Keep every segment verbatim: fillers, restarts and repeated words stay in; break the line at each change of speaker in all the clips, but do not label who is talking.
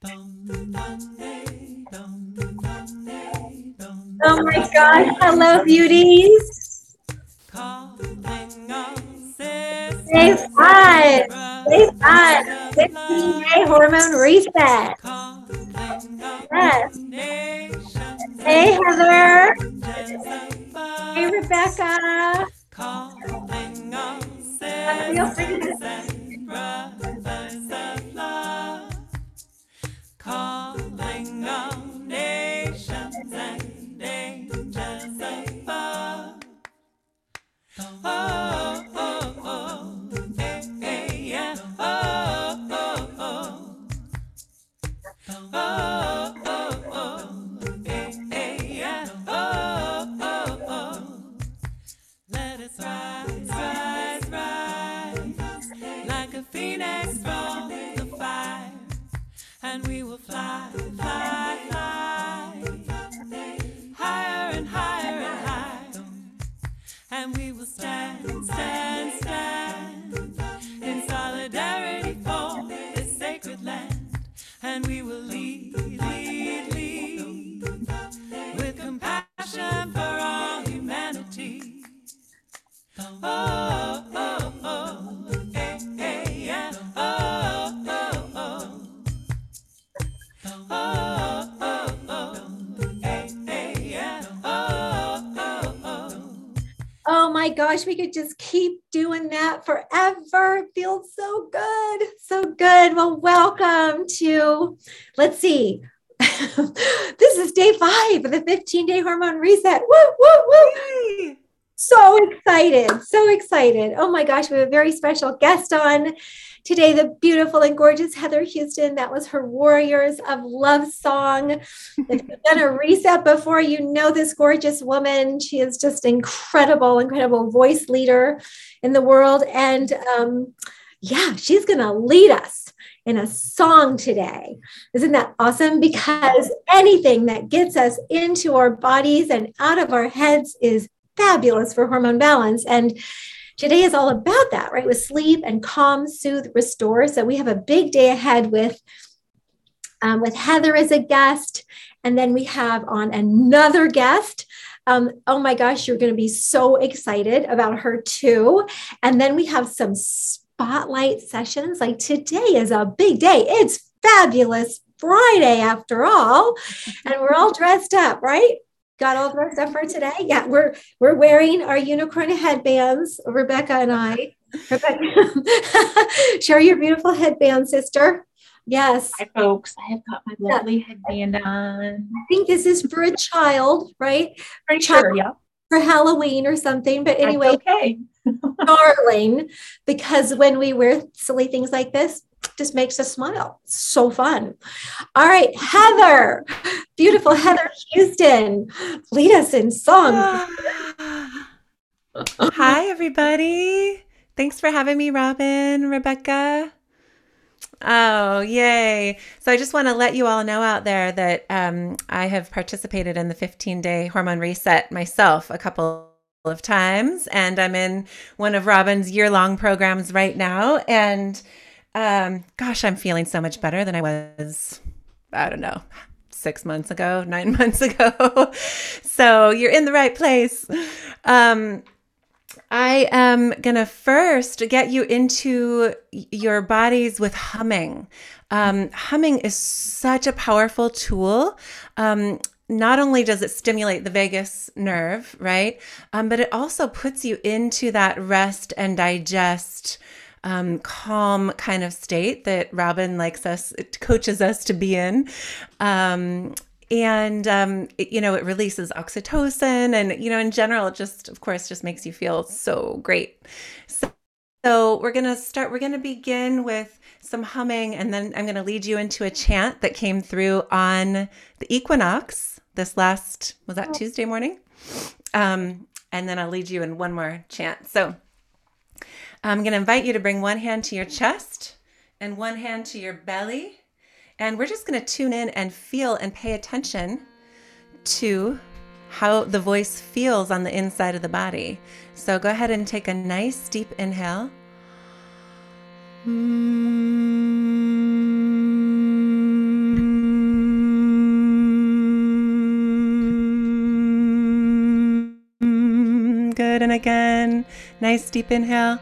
Oh my gosh. Hello, beauties. Day five. Day five. fifteen day hormone reset. Yes. Hey, Heather. Hey, Rebecca. Feel free to
Calling all nations and angels above. Oh, oh, oh, hey, hey, yeah. Oh, oh, oh. Oh, oh, oh, hey, hey, yeah. Oh, oh, oh. Let us rise, rise, rise, like a phoenix from the fire. And we will fly, fly, fly, higher and higher and higher. And we will stand, stand, stand, in solidarity for this sacred land. And we will lead, lead, lead, with compassion for all humanity. Oh, oh, oh, hey, hey, yeah, oh, oh, oh. Oh, oh, oh, hey, hey, yeah. Oh, oh, oh.
Oh my gosh, we could just keep doing that forever. It feels so good. So good. Well, welcome to, let's see. This is day five of the fifteen day hormone reset. Woo, woo, woo.
Yay.
So excited. So excited. Oh my gosh, we have a very special guest on today, the beautiful and gorgeous Heather Houston. That was her Warriors of Love song. If you've done a reset before, you know this gorgeous woman. She is just incredible, incredible voice leader in the world. And um, yeah, she's going to lead us in a song today. Isn't that awesome? Because anything that gets us into our bodies and out of our heads is fabulous for hormone balance. And today is all about that, right? With sleep and calm, soothe, restore. So we have a big day ahead with, um, with Heather as a guest. And then we have on another guest. Um, oh my gosh, you're going to be so excited about her too. And then we have some spotlight sessions. Like today is a big day. It's fabulous Friday after all. And we're all dressed up, right? Got all dressed up for today? Yeah, we're we're wearing our unicorn headbands, Rebecca and I. Rebecca, share your beautiful headband, sister. Yes.
Hi, folks. I have got my lovely yeah. headband on.
I think this is for a child, right?
Pretty
child
sure, yeah.
For Halloween or something. But anyway,
that's okay.
darling, because when we wear silly things like this, just makes us smile. So fun. All right, Heather, beautiful Heather Houston, lead us in song.
Hi, everybody. Thanks for having me, Robin, Rebecca. Oh, yay. So I just want to let you all know out there that um, I have participated in the fifteen day hormone reset myself a couple of times, and I'm in one of Robin's year-long programs right now. And Um, gosh, I'm feeling so much better than I was, I don't know, six months ago, nine months ago. So you're in the right place. Um, I am going to first get you into your bodies with humming. Um, humming is such a powerful tool. Um, not only does it stimulate the vagus nerve, right? Um, but it also puts you into that rest and digest Um, calm kind of state that Robin likes us, it coaches us to be in. Um, and, um, it, you know, it releases oxytocin and, you know, in general, it just, of course, just makes you feel so great. So, so we're going to start, we're going to begin with some humming, and then I'm going to lead you into a chant that came through on the equinox this last, was that Tuesday morning? Um, and then I'll lead you in one more chant. So I'm going to invite you to bring one hand to your chest and one hand to your belly. And we're just going to tune in and feel and pay attention to how the voice feels on the inside of the body. So go ahead and take a nice deep inhale. Mm-hmm. Good. And again, nice deep inhale.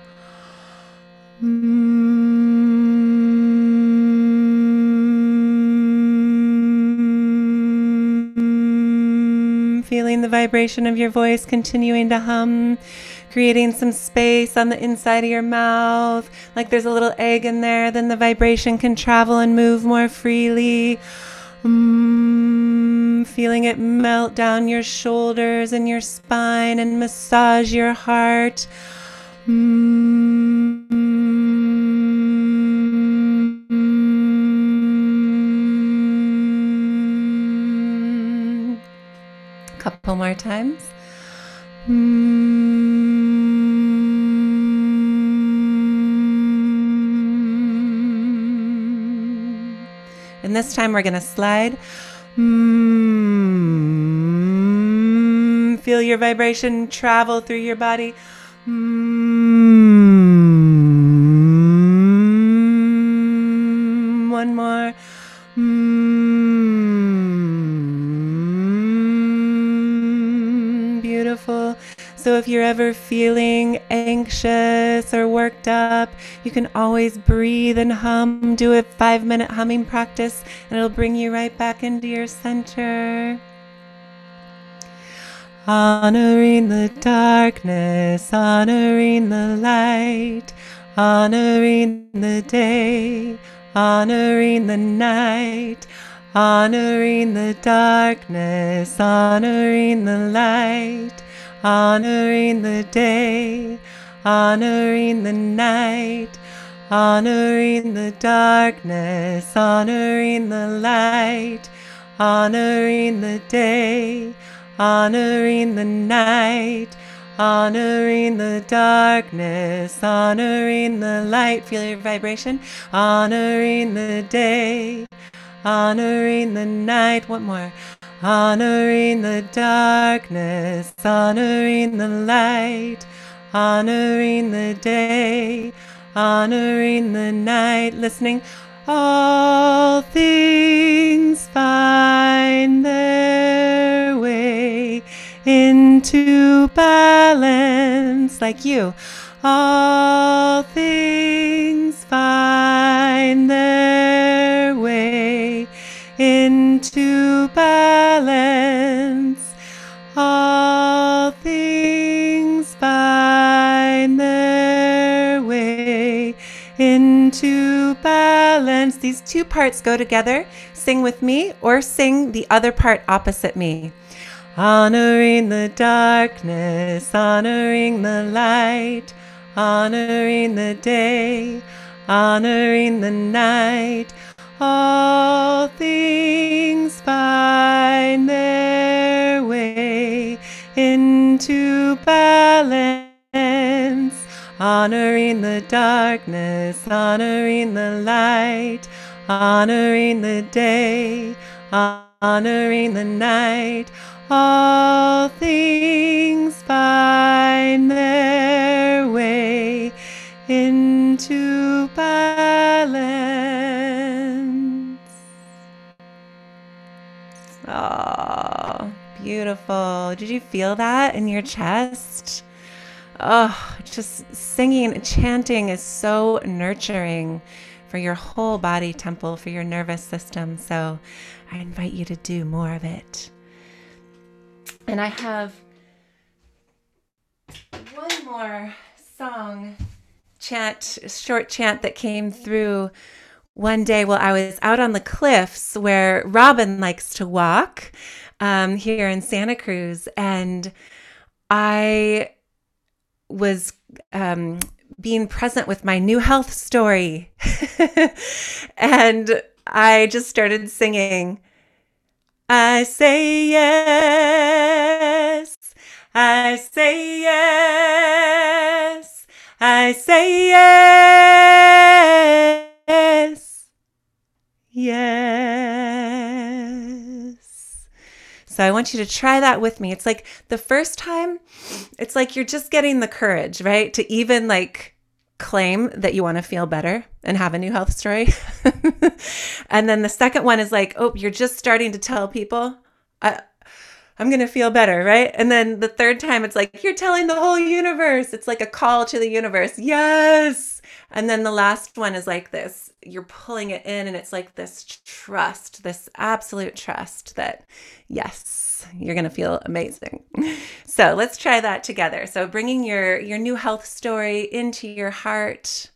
Mm. Feeling the vibration of your voice continuing to hum, creating some space on the inside of your mouth, like there's a little egg in there, then the vibration can travel and move more freely. Mm, feeling it melt down your shoulders and your spine and massage your heart. Mm. Couple more times. And this time we're going to slide. Mm. Feel your vibration travel through your body. Mm. One more. Mm. Beautiful. So if you're ever feeling anxious or worked up, you can always breathe and hum. Do a five minute humming practice and it'll bring you right back into your center. Honoring the darkness, honoring the light, honoring the day, honoring the night, honoring the darkness, honoring the light, honoring the day, honoring the night, honoring the darkness, honoring the light, honoring the day, honoring the night, honoring the darkness, honoring the light. Feel your vibration. Honoring the day, honoring the night. One more. Honoring the darkness, honoring the light, honoring the day, honoring the night. Listening. All things find their way into balance, like you. All things find their way into balance. All things find their way into balance. These two parts go together. Sing with me or sing the other part opposite me. Honoring the darkness, honoring the light, honoring the day, honoring the night. All things find their way into balance. Honoring the darkness, honoring the light, honoring the day, honoring the night. All things find their way into balance. Oh, beautiful. Did you feel that in your chest? Oh, just singing, chanting is so nurturing for your whole body temple, for your nervous system. So I invite you to do more of it. And I have one more song, chant, short chant that came through one day while I was out on the cliffs where Robin likes to walk um, here in Santa Cruz. And I was um, being present with my new health story. And I just started singing, I say yes, I say yes, I say yes, yes. So I want you to try that with me. It's like the first time, it's like you're just getting the courage, right? To even like claim that you want to feel better and have a new health story. And then the second one is like, oh, you're just starting to tell people, I, I'm going to feel better, right? And then the third time, it's like, you're telling the whole universe. It's like a call to the universe. Yes. And then the last one is like this, you're pulling it in, and it's like this trust, this absolute trust that, yes, you're going to feel amazing. So let's try that together. So bringing your, your new health story into your heart,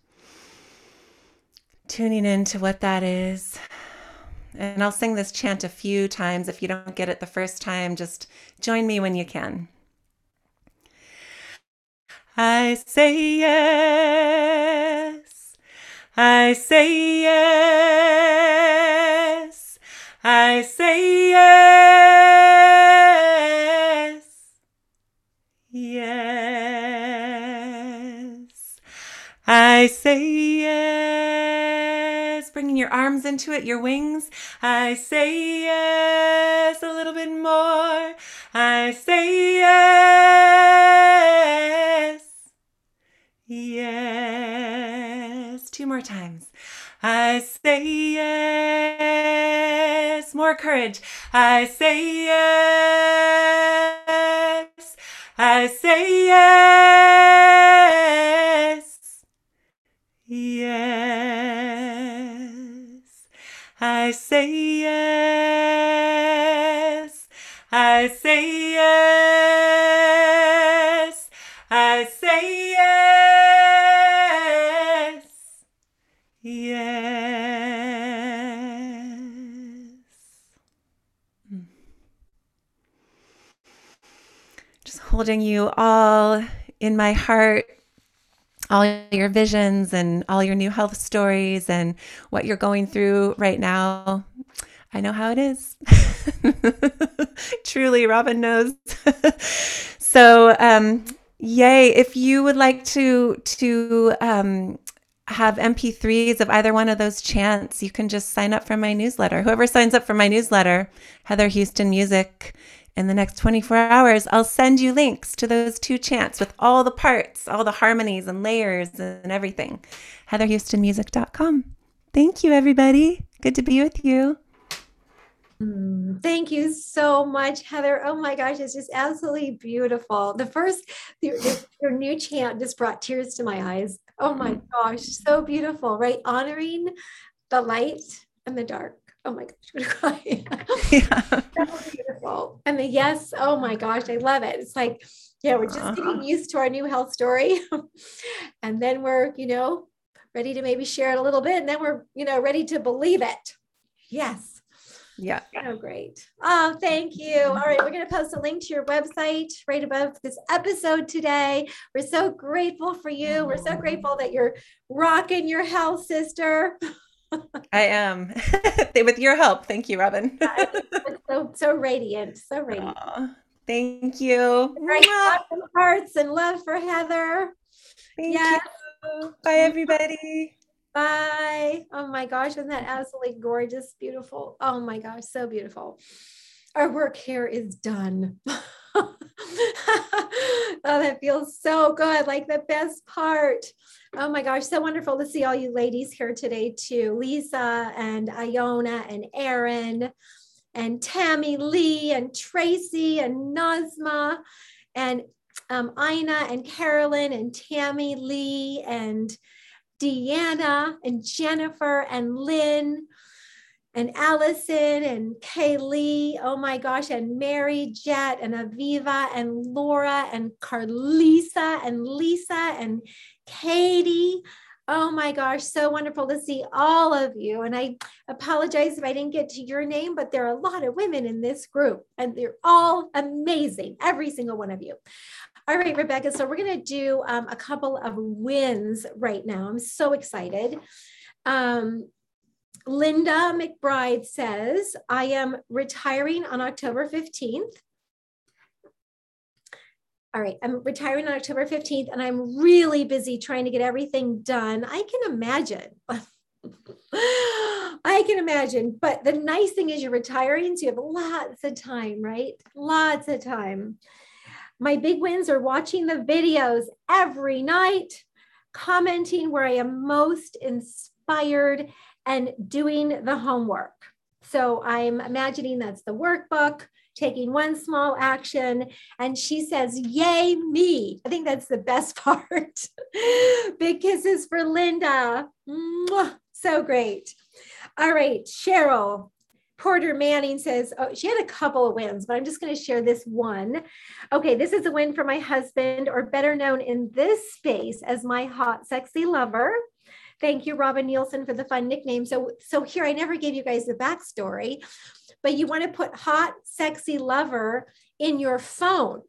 tuning into what that is. And I'll sing this chant a few times. If you don't get it the first time, just join me when you can. I say yes. I say yes. I say yes. Yes. I say yes. Bringing your arms into it, your wings. I say yes. A little bit more. I say yes. Yes. Two more times. I say yes. More courage. I say yes. I say yes. Yes. I say yes. I say yes. I say yes. Yes. Just holding you all in my heart, all your visions and all your new health stories and what you're going through right now. I know how it is. Truly, Robin knows. So, um, yay. If you would like to, to, um, have M P threes of either one of those chants, you can just sign up for my newsletter. Whoever signs up for my newsletter, Heather Houston Music, in the next twenty-four hours, I'll send you links to those two chants with all the parts, all the harmonies and layers and everything. heather houston music dot com. Thank you, everybody. Good to be with you.
Mm, thank you so much, Heather. Oh my gosh, it's just absolutely beautiful. The first, your, your new chant just brought tears to my eyes. Oh my gosh, so beautiful, right? Honoring the light and the dark. Oh my gosh, I'm gonna cry.
Yeah.
So beautiful. And the yes, oh my gosh, I love it. It's like, yeah, we're just getting used to our new health story. And then we're, you know, ready to maybe share it a little bit. And then we're, you know, ready to believe it. Yes.
Yeah.
Oh, great. Oh, thank you. All right. We're going to post a link to your website right above this episode today. We're so grateful for you. We're so grateful that you're rocking your health, sister.
I am. With your help. Thank you, Robin.
so, so radiant. So radiant.
Aww, thank you.
Great. Hearts and love for Heather.
Thank
yes.
you. Bye, everybody.
Bye. Oh my gosh, isn't that absolutely gorgeous, beautiful? Oh my gosh, so beautiful. Our work here is done. Oh, that feels so good, like the best part. Oh my gosh, so wonderful to see all you ladies here today too. Lisa and Iona and Erin and Tammy Lee and Tracy and Nazma and um, Ina and Carolyn and Tammy Lee and Deanna and Jennifer and Lynn and Allison and Kaylee, oh my gosh, and Mary Jet and Aviva and Laura and Carlisa and Lisa and Katie. Oh my gosh, so wonderful to see all of you. And I apologize if I didn't get to your name, but there are a lot of women in this group and they're all amazing, every single one of you. All right, Rebecca, so we're going to do um, a couple of wins right now. I'm so excited. Um, Linda McBride says, I am retiring on October fifteenth. All right, I'm retiring on October fifteenth, and I'm really busy trying to get everything done. I can imagine. I can imagine. But the nice thing is you're retiring, so you have lots of time, right? Lots of time. My big wins are watching the videos every night, commenting where I am most inspired, and doing the homework. So I'm imagining that's the workbook, taking one small action. And she says, yay, me. I think that's the best part. Big kisses for Linda. Mwah. So great. All right, Cheryl. Porter Manning says, oh, she had a couple of wins, but I'm just going to share this one. Okay, this is a win for my husband, or better known in this space as my hot, sexy lover. Thank you, Robin Nielsen, for the fun nickname. So, so here, I never gave you guys the backstory, but you want to put hot, sexy lover in your phone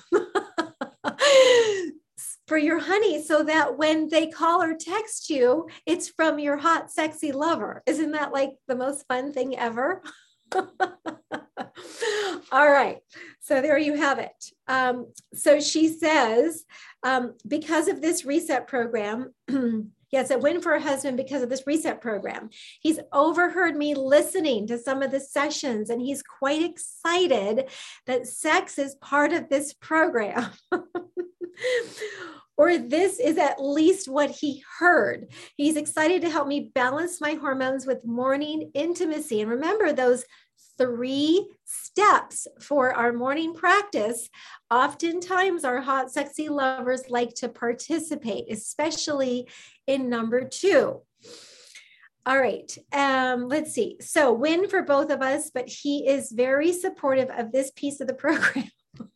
for your honey, so that when they call or text you, it's from your hot, sexy lover. Isn't that like the most fun thing ever? All right. So there you have it. Um, so she says, um, because of this reset program, yes, a win for her husband because of this reset program. He's overheard me listening to some of the sessions, and he's quite excited that sex is part of this program. Or this is at least what he heard. He's excited to help me balance my hormones with morning intimacy. And remember those three steps for our morning practice. Oftentimes our hot, sexy lovers like to participate, especially in number two. All right, um, let's see. So win for both of us, but he is very supportive of this piece of the program.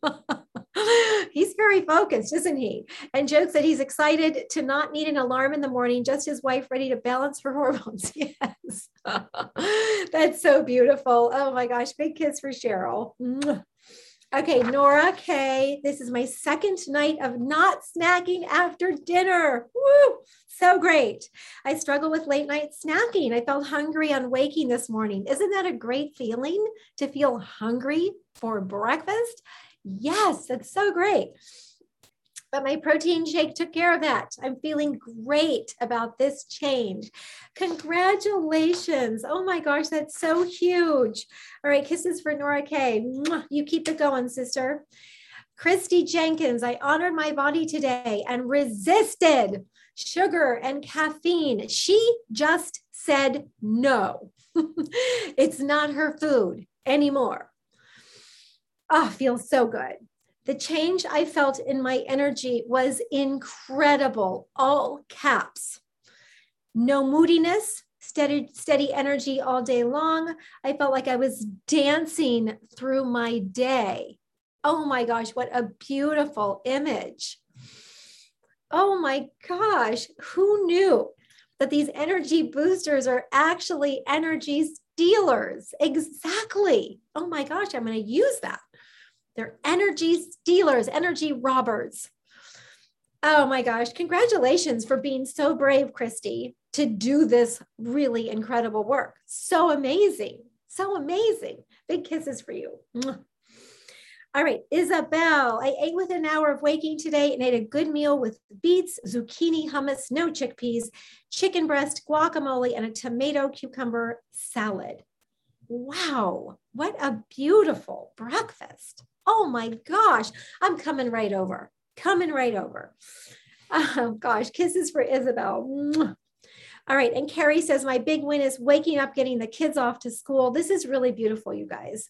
He's very focused, isn't he? And jokes that he's excited to not need an alarm in the morning, just his wife ready to balance her hormones. Yes. That's so beautiful. Oh my gosh, big kiss for Cheryl. Okay, Nora K. This is my second night of not snacking after dinner. Woo! So great. I struggle with late night snacking. I felt hungry on waking this morning. Isn't that a great feeling to feel hungry for breakfast? Yes, that's so great. But my protein shake took care of that. I'm feeling great about this change. Congratulations. Oh my gosh, that's so huge. All right, kisses for Nora K. You keep it going, sister. Christy Jenkins, I honored my body today and resisted sugar and caffeine. She just said no. It's not her food anymore. Oh, feels so good. The change I felt in my energy was incredible, all caps. No moodiness, steady, steady energy all day long. I felt like I was dancing through my day. Oh my gosh, what a beautiful image. Oh my gosh, who knew that these energy boosters are actually energy stealers? Exactly. Oh my gosh, I'm going to use that. They're energy stealers, energy robbers. Oh my gosh, congratulations for being so brave, Christy, to do this really incredible work. So amazing, so amazing. Big kisses for you. All right, Isabel, I ate within an hour of waking today and ate a good meal with beets, zucchini, hummus, no chickpeas, chicken breast, guacamole, and a tomato cucumber salad. Wow, what a beautiful breakfast. Oh my gosh, I'm coming right over, coming right over. Oh gosh, kisses for Isabel. All right, and Carrie says, my big win is waking up, getting the kids off to school. This is really beautiful, you guys.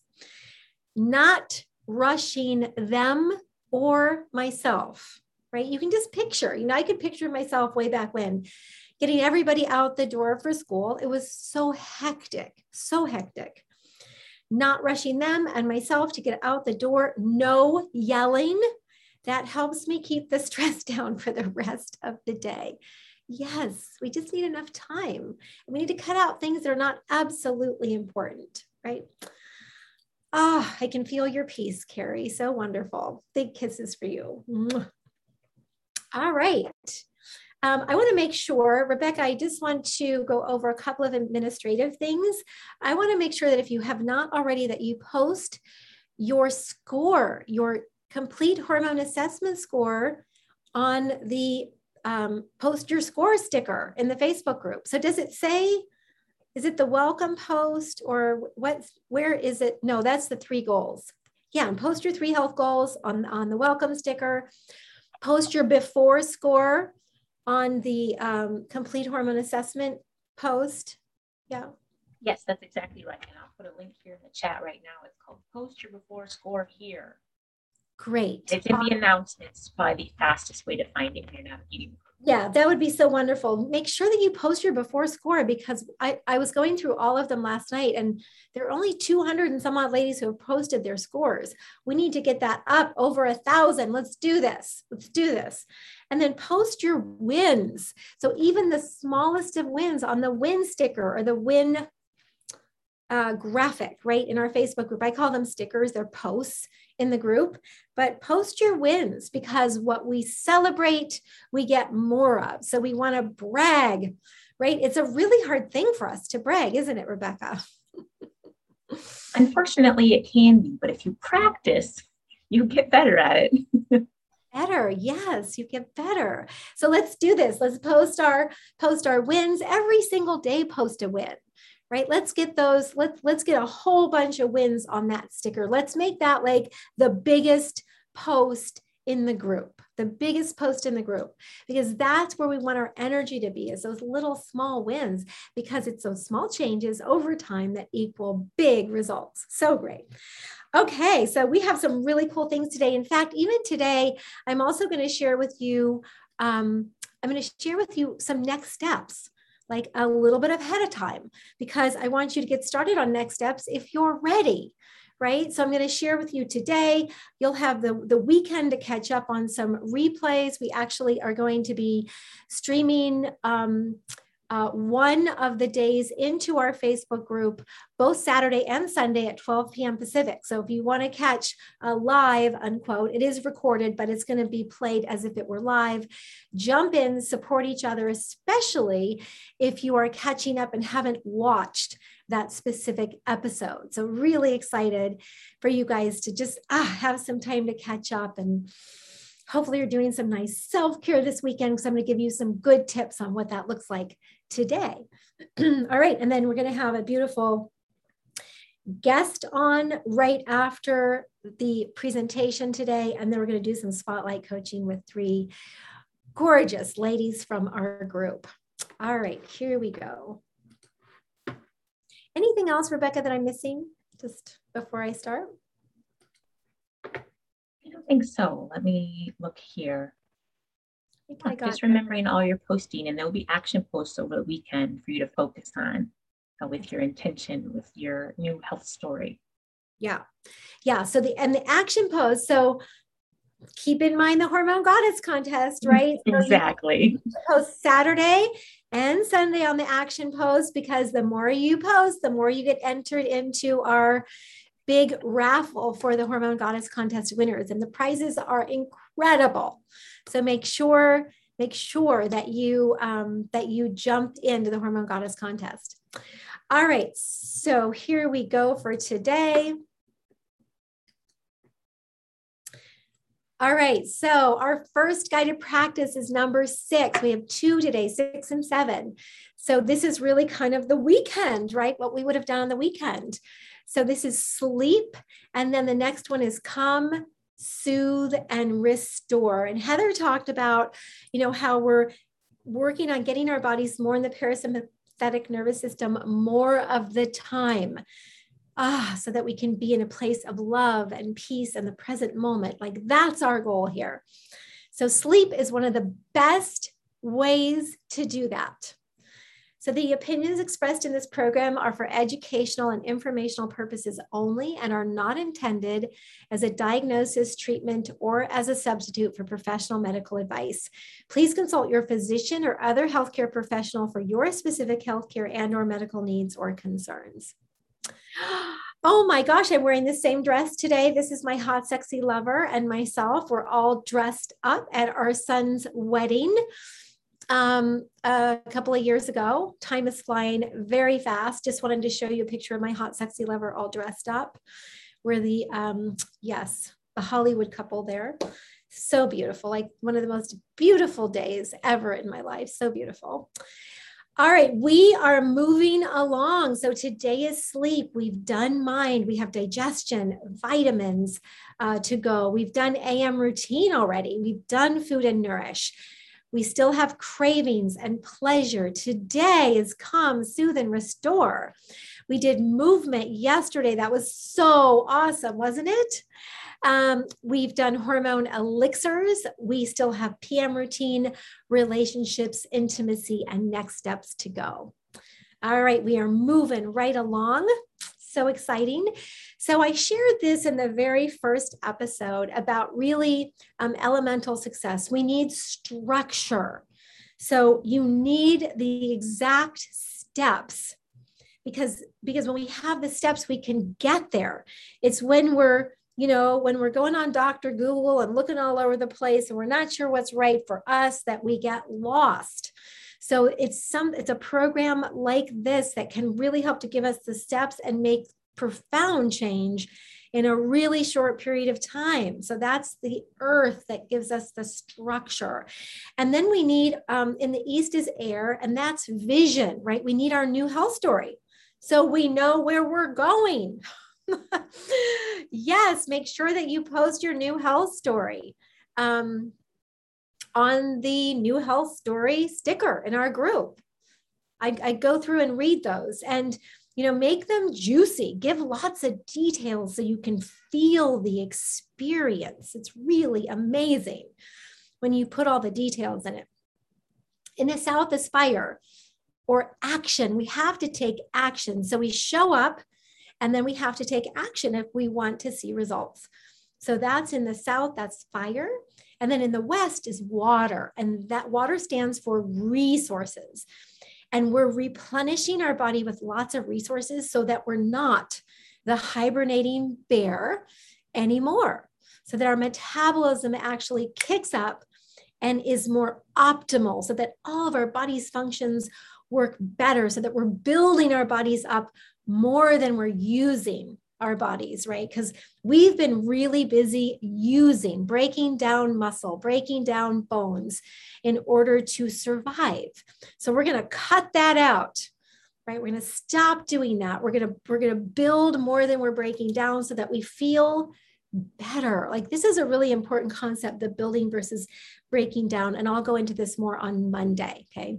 Not rushing them or myself, right? You can just picture, you know, I could picture myself way back when, getting everybody out the door for school. It was so hectic, so hectic. Not rushing them and myself to get out the door, no yelling. That helps me keep the stress down for the rest of the day. Yes, we just need enough time. We need to cut out things that are not absolutely important, right? Ah, oh, I can feel your peace, Carrie. So wonderful. Big kisses for you. All right. Um, I want to make sure, Rebecca, I just want to go over a couple of administrative things. I want to make sure that if you have not already, that you post your score, your complete hormone assessment score on the um, post your score sticker in the Facebook group. So does it say, is it the welcome post or what, where is it? No, that's the three goals. Yeah, and post your three health goals on, on the welcome sticker. Post your before score on the um, complete hormone assessment post. Yeah.
Yes, that's exactly right. And I'll put a link here in the chat right now. It's called Post Your Before Score Here.
Great.
It's in the announcements, probably the fastest way to find it when you're navigating.
Yeah, that would be so wonderful. Make sure that you post your before score, because I, I was going through all of them last night, and there are only two hundred and some odd ladies who have posted their scores. We need to get that up over a thousand. Let's do this. Let's do this. And then post your wins. So even the smallest of wins on the win sticker or the win uh, graphic, right? In our Facebook group, I call them stickers. They're posts in the group, but post your wins, because what we celebrate, we get more of. So we want to brag, right? It's a really hard thing for us to brag, isn't it, Rebecca?
Unfortunately, it can be, but if you practice, you get better at it.
Better. Yes, you get better. So let's do this. Let's post our post our wins every single day. Post a win, right? Let's get those. Let's let's get a whole bunch of wins on that sticker. Let's make that like the biggest post in the group, the biggest post in the group, because that's where we want our energy to be, is those little small wins, because it's those small changes over time that equal big results. So great. Okay, so we have some really cool things today. In fact, even today, I'm also going to share with you, um, I'm going to share with you some next steps, like a little bit ahead of time, because I want you to get started on next steps if you're ready, right? So I'm going to share with you today. You'll have the, the weekend to catch up on some replays. We actually are going to be streaming um, Uh, one of the days into our Facebook group, both Saturday and Sunday at twelve p.m. Pacific. So if you want to catch a live, unquote, it is recorded, but it's going to be played as if it were live. Jump in, support each other, especially if you are catching up and haven't watched that specific episode. So really excited for you guys to just ah, have some time to catch up, and hopefully you're doing some nice self-care this weekend, because I'm going to give you some good tips on what that looks like today. All right. And then we're going to have a beautiful guest on right after the presentation today. And then we're going to do some spotlight coaching with three gorgeous ladies from our group. All right, here we go. Anything else, Rebecca, that I'm missing just before I start?
I don't think so. Let me look here.
I think I got
Just remembering all your posting, and there will be action posts over the weekend for you to focus on uh, with your intention, with your new health story.
Yeah. Yeah. So the, and the action post. So keep in mind the Hormone Goddess contest, right?
Exactly.
So post Saturday and Sunday on the action post, because the more you post, the more you get entered into our big raffle for the Hormone Goddess contest winners, and the prizes are incredible. So make sure, make sure that you um, that you jumped into the Hormone Goddess contest. All right, so here we go for today. All right, so our first guided practice is number six. We have two today, six and seven. So this is really kind of the weekend, right? What we would have done on the weekend. So this is sleep. And then the next one is come, soothe, and restore. And Heather talked about, you know, how we're working on getting our bodies more in the parasympathetic nervous system more of the time. Ah, so that we can be in a place of love and peace in the present moment. Like that's our goal here. So sleep is one of the best ways to do that. So the opinions expressed in this program are for educational and informational purposes only, and are not intended as a diagnosis, treatment, or as a substitute for professional medical advice. Please consult your physician or other healthcare professional for your specific healthcare and or medical needs or concerns. Oh my gosh, I'm wearing the same dress today. This is my hot, sexy lover and myself. We're all dressed up at our son's wedding um, a couple of years ago. Time is flying very fast. Just wanted to show you a picture of my hot, sexy lover all dressed up. We're the, um, yes, the Hollywood couple there. So beautiful, like one of the most beautiful days ever in my life. So beautiful. All right, we are moving along. So today is sleep. We've done mind. We have digestion, vitamins uh, to go. We've done A M routine already. We've done food and nourish. We still have cravings and pleasure. Today is calm, soothe, and restore. We did movement yesterday. That was so awesome, wasn't it? Um, we've done hormone elixirs. We still have P M routine, relationships, intimacy, and next steps to go. All right, we are moving right along. So exciting. So I shared this in the very first episode about really um, elemental success. We need structure. So you need the exact steps because, because when we have the steps, we can get there. It's when we're, you know, when we're going on Doctor Google and looking all over the place and we're not sure what's right for us that we get lost. So it's some, it's a program like this that can really help to give us the steps and make profound change in a really short period of time. So that's the earth that gives us the structure. And then we need, um, in the East is air, and that's vision, right? We need our new health story. So we know where we're going. Yes, make sure that you post your new health story. Um, on the new health story sticker in our group. I, I go through and read those and, you know, make them juicy, give lots of details so you can feel the experience. It's really amazing when you put all the details in it. In the South is fire or action. We have to take action. So we show up and then we have to take action if we want to see results. So that's in the South, that's fire. And then in the West is water, and that water stands for resources. And we're replenishing our body with lots of resources so that we're not the hibernating bear anymore, so that our metabolism actually kicks up and is more optimal, so that all of our body's functions work better, so that we're building our bodies up more than we're using our bodies, right? Because we've been really busy using, breaking down muscle, breaking down bones in order to survive. So we're going to cut that out, right? We're going to stop doing that. We're going to, we're going to build more than we're breaking down so that we feel better. Like this is a really important concept, the building versus breaking down. And I'll go into this more on Monday. Okay.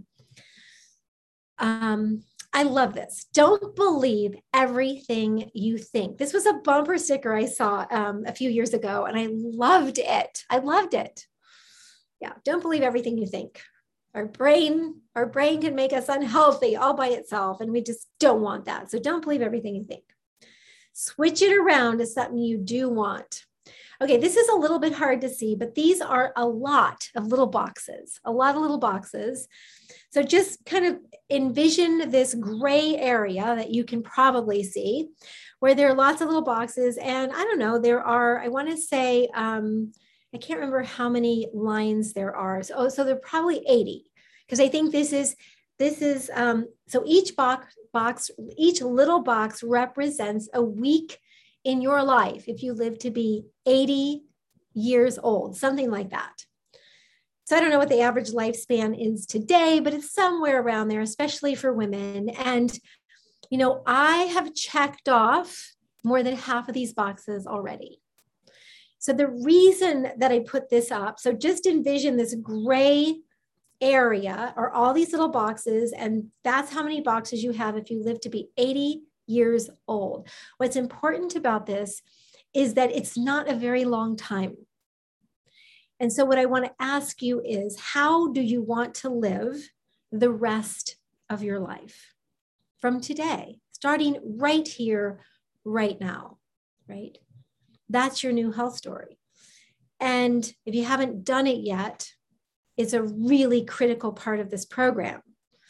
Um, I love this. Don't believe everything you think. This was a bumper sticker I saw um, a few years ago, and I loved it. I loved it. Yeah, don't believe everything you think. Our brain, our brain can make us unhealthy all by itself, and we just don't want that. So don't believe everything you think. Switch it around to something you do want. Okay, this is a little bit hard to see, but these are a lot of little boxes, a lot of little boxes. So just kind of envision this gray area that you can probably see where there are lots of little boxes. And I don't know, there are, I want to say, um, I can't remember how many lines there are. So, oh, so there are probably eighty, because I think this is, this is, um, so each box, box, each little box represents a week in your life if you live to be eighty years old, something like that. So I don't know what the average lifespan is today, but it's somewhere around there, especially for women. And, you know, I have checked off more than half of these boxes already. So the reason that I put this up, so just envision this gray area or all these little boxes, and that's how many boxes you have if you live to be eighty years old. What's important about this is that it's not a very long time. And so what I want to ask you is, how do you want to live the rest of your life from today, starting right here, right now, right? That's your new health story. And if you haven't done it yet, it's a really critical part of this program.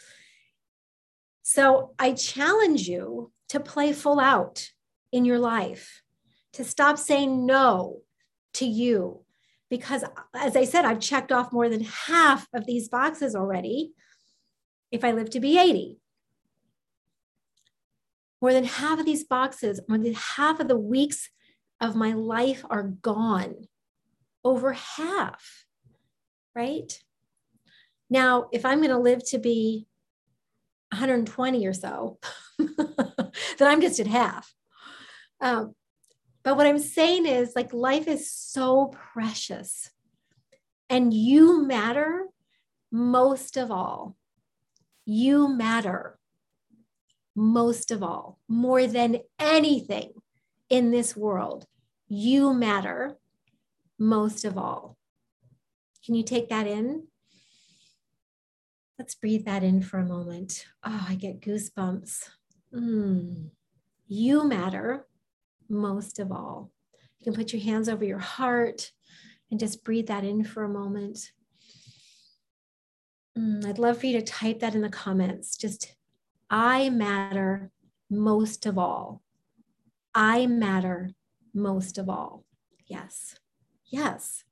So I challenge you to play full out in your life, to stop saying no to you. Because as I said, I've checked off more than half of these boxes already if I live to be eighty. More than half of these boxes, more than half of the weeks of my life are gone. Over half, right? Now, if I'm going to live to be one hundred twenty or so, then I'm just at half. Um, But what I'm saying is, like, life is so precious and you matter most of all, you matter. Most of all, more than anything in this world, you matter most of all. Can you take that in? Let's breathe that in for a moment. Oh, I get goosebumps. Mm. You matter most of all. You can put your hands over your heart and just breathe that in for a moment. Mm, I'd love for you to type that in the comments. Just, I matter most of all. I matter most of all. Yes. Yes.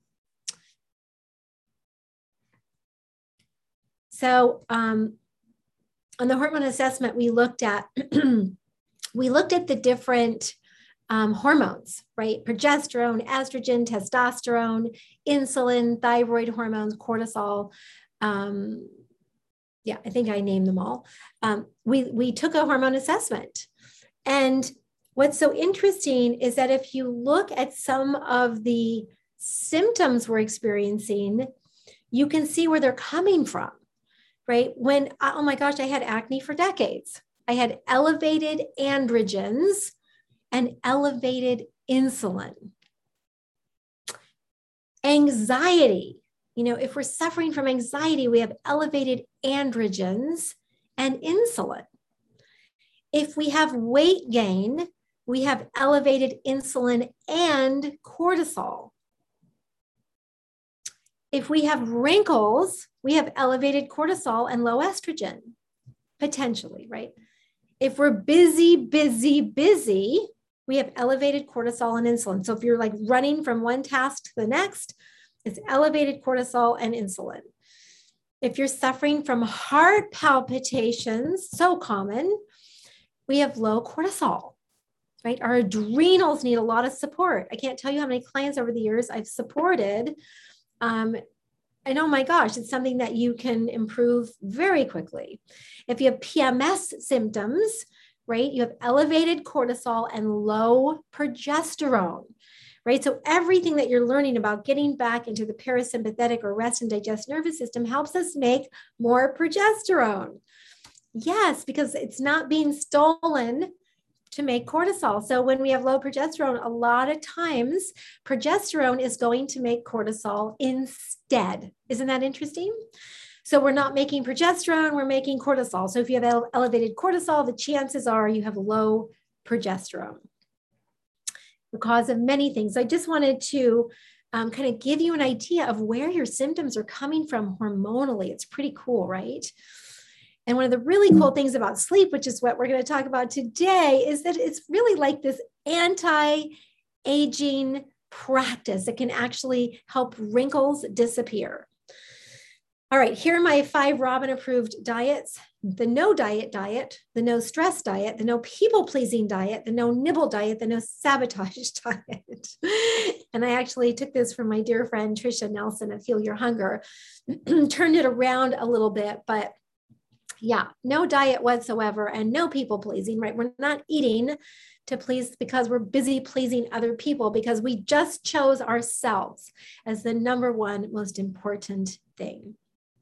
So um, on the hormone assessment, we looked at we looked at the different um, hormones, right? Progesterone, estrogen, testosterone, insulin, thyroid hormones, cortisol. Um, yeah, I think I named them all. Um, we we took a hormone assessment, and what's so interesting is that if you look at some of the symptoms we're experiencing, you can see where they're coming from. Right? When, oh my gosh, I had acne for decades. I had elevated androgens and elevated insulin. Anxiety, you know, if we're suffering from anxiety, we have elevated androgens and insulin. If we have weight gain, we have elevated insulin and cortisol. If we have wrinkles, we have elevated cortisol and low estrogen, potentially, right? If we're busy, busy, busy, we have elevated cortisol and insulin. So if you're like running from one task to the next, it's elevated cortisol and insulin. If you're suffering from heart palpitations, so common, we have low cortisol, right? Our adrenals need a lot of support. I can't tell you how many clients over the years I've supported. Um, and oh my gosh, it's something that you can improve very quickly. If you have P M S symptoms, right, you have elevated cortisol and low progesterone, right? So everything that you're learning about getting back into the parasympathetic or rest and digest nervous system helps us make more progesterone. Yes, because it's not being stolen to make cortisol. So when we have low progesterone, a lot of times progesterone is going to make cortisol instead. Isn't that interesting? So we're not making progesterone, we're making cortisol. So if you have ele- elevated cortisol, the chances are you have low progesterone. Because of many things. I just wanted to um, kind of give you an idea of where your symptoms are coming from hormonally. It's pretty cool, right? And one of the really cool things about sleep, which is what we're going to talk about today, is that it's really like this anti-aging practice that can actually help wrinkles disappear. All right, here are my five Robin approved diets: the no diet diet, the no stress diet, the no people pleasing diet, the no nibble diet, the no sabotage diet. And I actually took this from my dear friend Trisha Nelson of Heal Your Hunger, turned it around a little bit, but yeah, no diet whatsoever and no people pleasing, right? We're not eating to please because we're busy pleasing other people, because we just chose ourselves as the number one most important thing.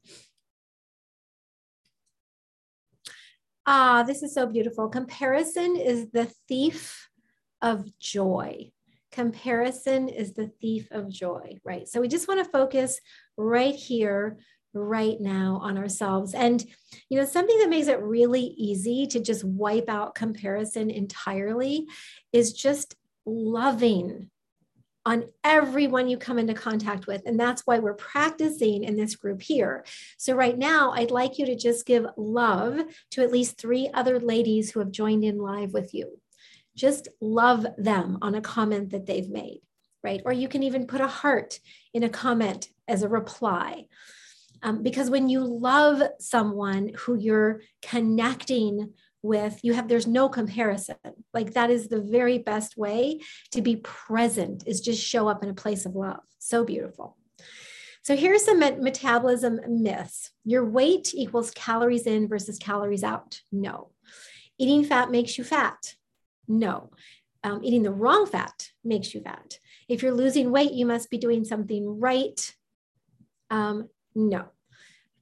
Ah, this is so beautiful. Comparison is the thief of joy. Comparison is the thief of joy, right? So we just want to focus right here, right now on ourselves. And, you know, something that makes it really easy to just wipe out comparison entirely is just loving on everyone you come into contact with. And that's why we're practicing in this group here. So right now, I'd like you to just give love to at least three other ladies who have joined in live with you. Just love them on a comment that they've made, right? Or you can even put a heart in a comment as a reply. Um, because when you love someone who you're connecting with, you have, there's no comparison. Like that is the very best way to be present, is just show up in a place of love. So beautiful. So here's some met- metabolism myths. Your weight equals calories in versus calories out. No. Eating fat makes you fat. No. Um, eating the wrong fat makes you fat. If you're losing weight, you must be doing something right. Um, no.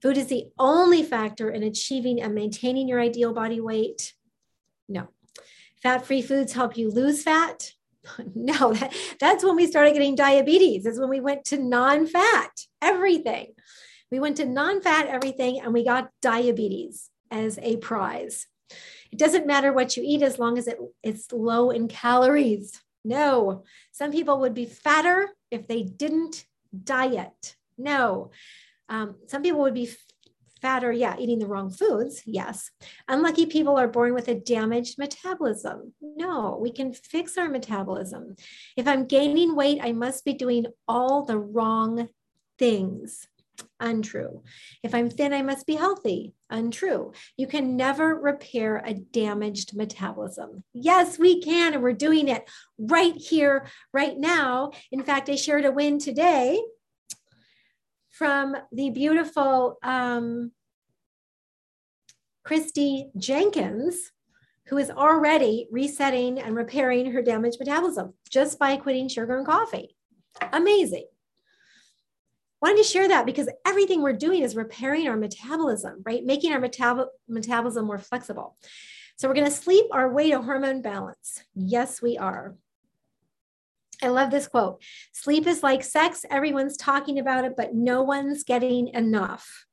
Food is the only factor in achieving and maintaining your ideal body weight. No. Fat-free foods help you lose fat. No, that, that's when we started getting diabetes, is when we went to non-fat everything. We went to non-fat everything and we got diabetes as a prize. It doesn't matter what you eat as long as it, it's low in calories. No, some people would be fatter if they didn't diet. No, um, some people would be fatter, yeah, eating the wrong foods, yes. Unlucky people are born with a damaged metabolism. No, we can fix our metabolism. If I'm gaining weight, I must be doing all the wrong things. Untrue. If I'm thin, I must be healthy. Untrue. You can never repair a damaged metabolism. Yes, we can, and we're doing it right here, right now. In fact, I shared a win today from the beautiful um, Christy Jenkins, who is already resetting and repairing her damaged metabolism just by quitting sugar and coffee. Amazing. Wanted to share that because everything we're doing is repairing our metabolism, right? Making our metab- metabolism more flexible. So we're going to sleep our way to hormone balance. Yes, we are. I love this quote. Sleep is like sex. Everyone's talking about it, but no one's getting enough.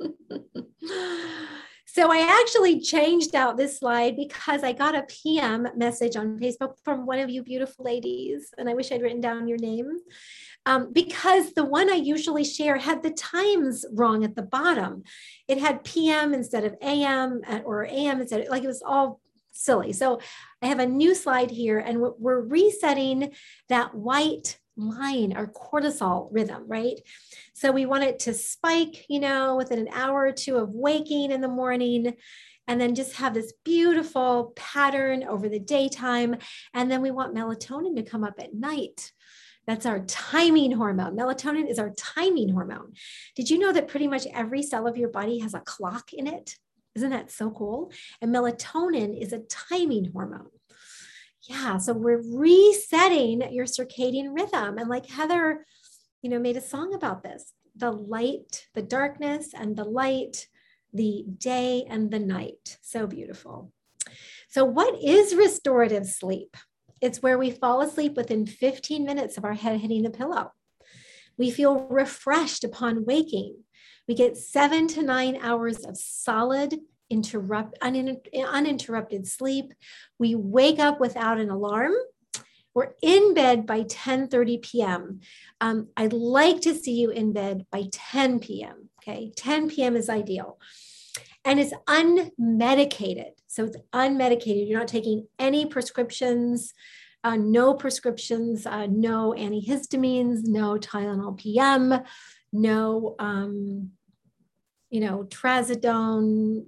So I actually changed out this slide because I got a P M message on Facebook from one of you beautiful ladies, and I wish I'd written down your name. Um, because the one I usually share had the times wrong at the bottom. It had P M instead of A M or A M instead of, like it was all silly. So I have a new slide here and we're resetting that white line, our cortisol rhythm, right? So we want it to spike, you know, within an hour or two of waking in the morning, and then just have this beautiful pattern over the daytime. And then we want melatonin to come up at night. That's our timing hormone. Melatonin is our timing hormone. Did you know that pretty much every cell of your body has a clock in it? Isn't that so cool? And melatonin is a timing hormone. Yeah, so we're resetting your circadian rhythm. And like Heather, you know, made a song about this, the light, the darkness and the light, the day and the night. So beautiful. So what is restorative sleep? It's where we fall asleep within fifteen minutes of our head hitting the pillow. We feel refreshed upon waking. We get seven to nine hours of solid, interrupt, unin, uninterrupted sleep. We wake up without an alarm. We're in bed by ten thirty p.m. Um, I'd like to see you in bed by ten p.m. Okay, ten p.m. is ideal. And it's unmedicated. So it's unmedicated. You're not taking any prescriptions, uh, no prescriptions, uh, no antihistamines, no Tylenol P M, no, um, you know, trazodone.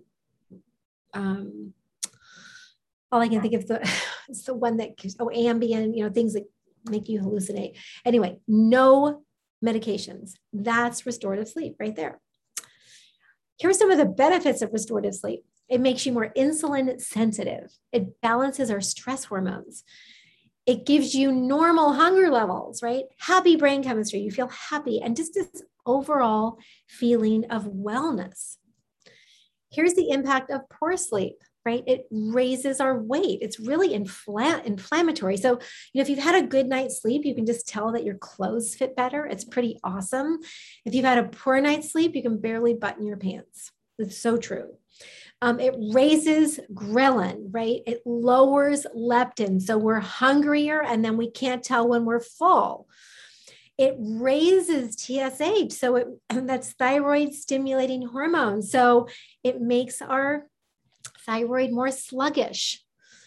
Um, all I can think of the, it's the one that, oh, Ambien, you know, things that make you hallucinate. Anyway, no medications. That's restorative sleep right there. Here are some of the benefits of restorative sleep. It makes you more insulin sensitive. It balances our stress hormones. It gives you normal hunger levels, right? Happy brain chemistry. You feel happy and just this overall feeling of wellness. Here's the impact of poor sleep, right? It raises our weight. It's really infl- inflammatory. So, you know, if you've had a good night's sleep, you can just tell that your clothes fit better. It's pretty awesome. If you've had a poor night's sleep, you can barely button your pants. It's so true. Um, it raises ghrelin, right? It lowers leptin. So we're hungrier and then we can't tell when we're full. It raises T S H. So it, that's thyroid stimulating hormone. So it makes our thyroid more sluggish.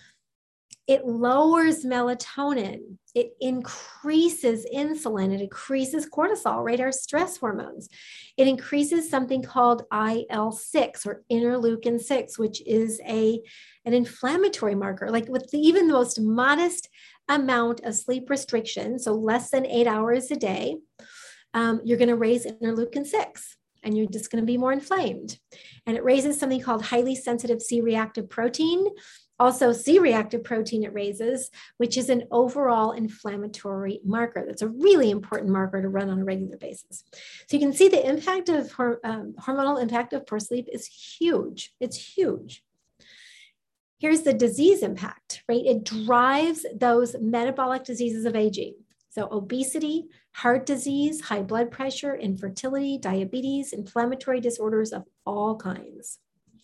It lowers melatonin. It increases insulin. It increases cortisol, right? Our stress hormones. It increases something called I L six or interleukin six, which is a, an inflammatory marker. Like with the, even the most modest amount of sleep restriction, so less than eight hours a day, um, you're going to raise interleukin six. And you're just going to be more inflamed. And it raises something called highly sensitive C-reactive protein, Also, C-reactive protein it raises, which is an overall inflammatory marker. That's a really important marker to run on a regular basis. So you can see the impact of um, hormonal impact of poor sleep is huge. It's huge. Here's the disease impact, right? It drives those metabolic diseases of aging. So obesity, heart disease, high blood pressure, infertility, diabetes, inflammatory disorders of all kinds.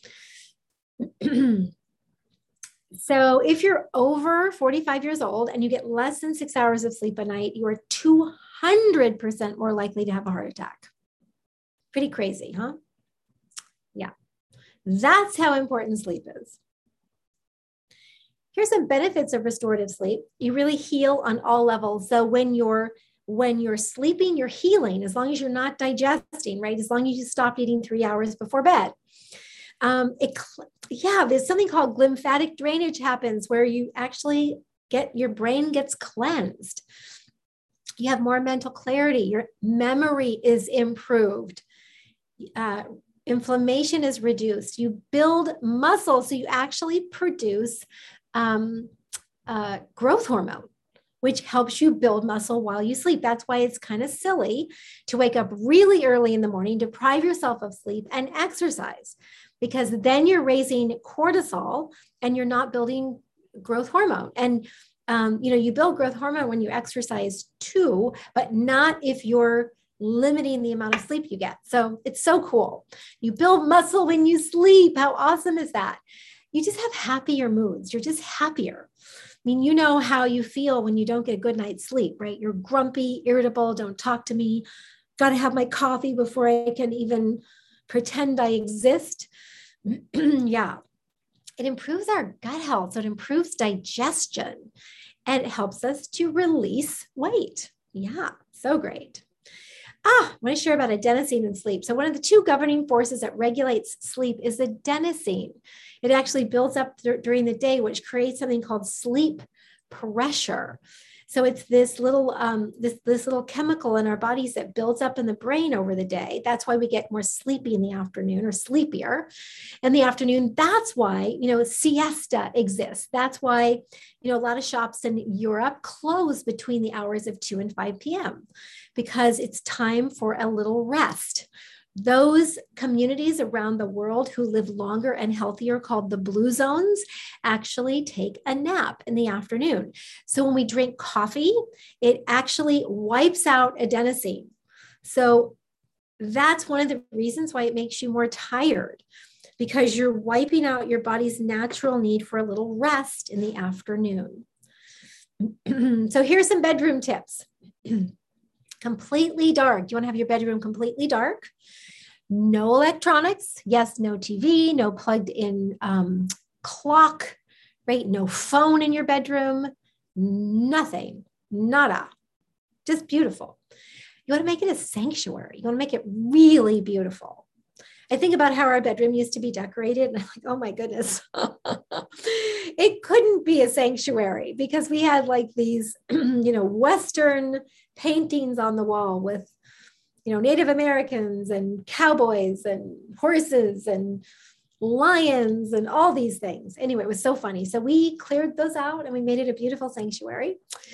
So if you're over forty-five years old and you get less than six hours of sleep a night, you are two hundred percent more likely to have a heart attack. Pretty crazy, huh? Yeah, that's how important sleep is. Here's some benefits of restorative sleep. You really heal on all levels. So when you're when you're sleeping, you're healing as long as you're not digesting, right? As long as you stop eating three hours before bed. Um, it, yeah, there's something called glymphatic drainage happens where you actually get, your brain gets cleansed. You have more mental clarity. Your memory is improved. Uh, inflammation is reduced. You build muscle, so you actually produce um, uh, growth hormone, which helps you build muscle while you sleep. That's why it's kind of silly to wake up really early in the morning, deprive yourself of sleep, and exercise, because then you're raising cortisol and you're not building growth hormone. And, um, you know, you build growth hormone when you exercise too, but not if you're limiting the amount of sleep you get. So it's so cool. You build muscle when you sleep. How awesome is that? You just have happier moods. You're just happier. I mean, you know how you feel when you don't get a good night's sleep, right? You're grumpy, irritable, don't talk to me, got to have my coffee before I can even pretend I exist. Yeah. It improves our gut health. So it improves digestion and it helps us to release weight. Yeah, so great. Ah, I want to share about adenosine in sleep. So one of the two governing forces that regulates sleep is adenosine. It actually builds up th- during the day, which creates something called sleep pressure. So it's this little um, this, this little chemical in our bodies that builds up in the brain over the day. That's why we get more sleepy in the afternoon, or sleepier in the afternoon. That's why, you know, siesta exists. That's why, you know, a lot of shops in Europe close between the hours of two and five p.m. because it's time for a little rest. Those communities around the world who live longer and healthier, called the blue zones, actually take a nap in the afternoon. So when we drink coffee, it actually wipes out adenosine. So that's one of the reasons why it makes you more tired, because you're wiping out your body's natural need for a little rest in the afternoon. So here's some bedroom tips. Completely dark. Do you want to have your bedroom completely dark? No electronics. Yes, no T V, no plugged in um, clock, right? No phone in your bedroom, nothing, nada. Just beautiful. You want to make it a sanctuary. You want to make it really beautiful. I think about how our bedroom used to be decorated, and I'm like, oh my goodness, it couldn't be a sanctuary because we had like these, you know, Western paintings on the wall with, you know, Native Americans and cowboys and horses and lions and all these things. Anyway, it was so funny. So we cleared those out and we made it a beautiful sanctuary.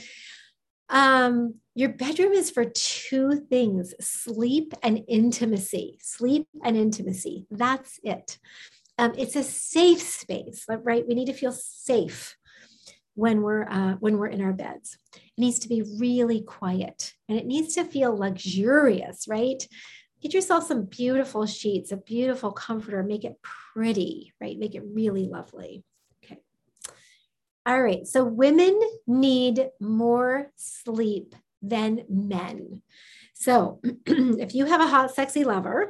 Um, your bedroom is for two things: sleep and intimacy. Sleep and intimacy. That's it. Um, it's a safe space, right? We need to feel safe when we're uh, when we're in our beds. It needs to be really quiet and it needs to feel luxurious, right? Get yourself some beautiful sheets, a beautiful comforter, make it pretty, right? Make it really lovely. Okay. All right. So women need more sleep than men. So if you have a hot, sexy lover,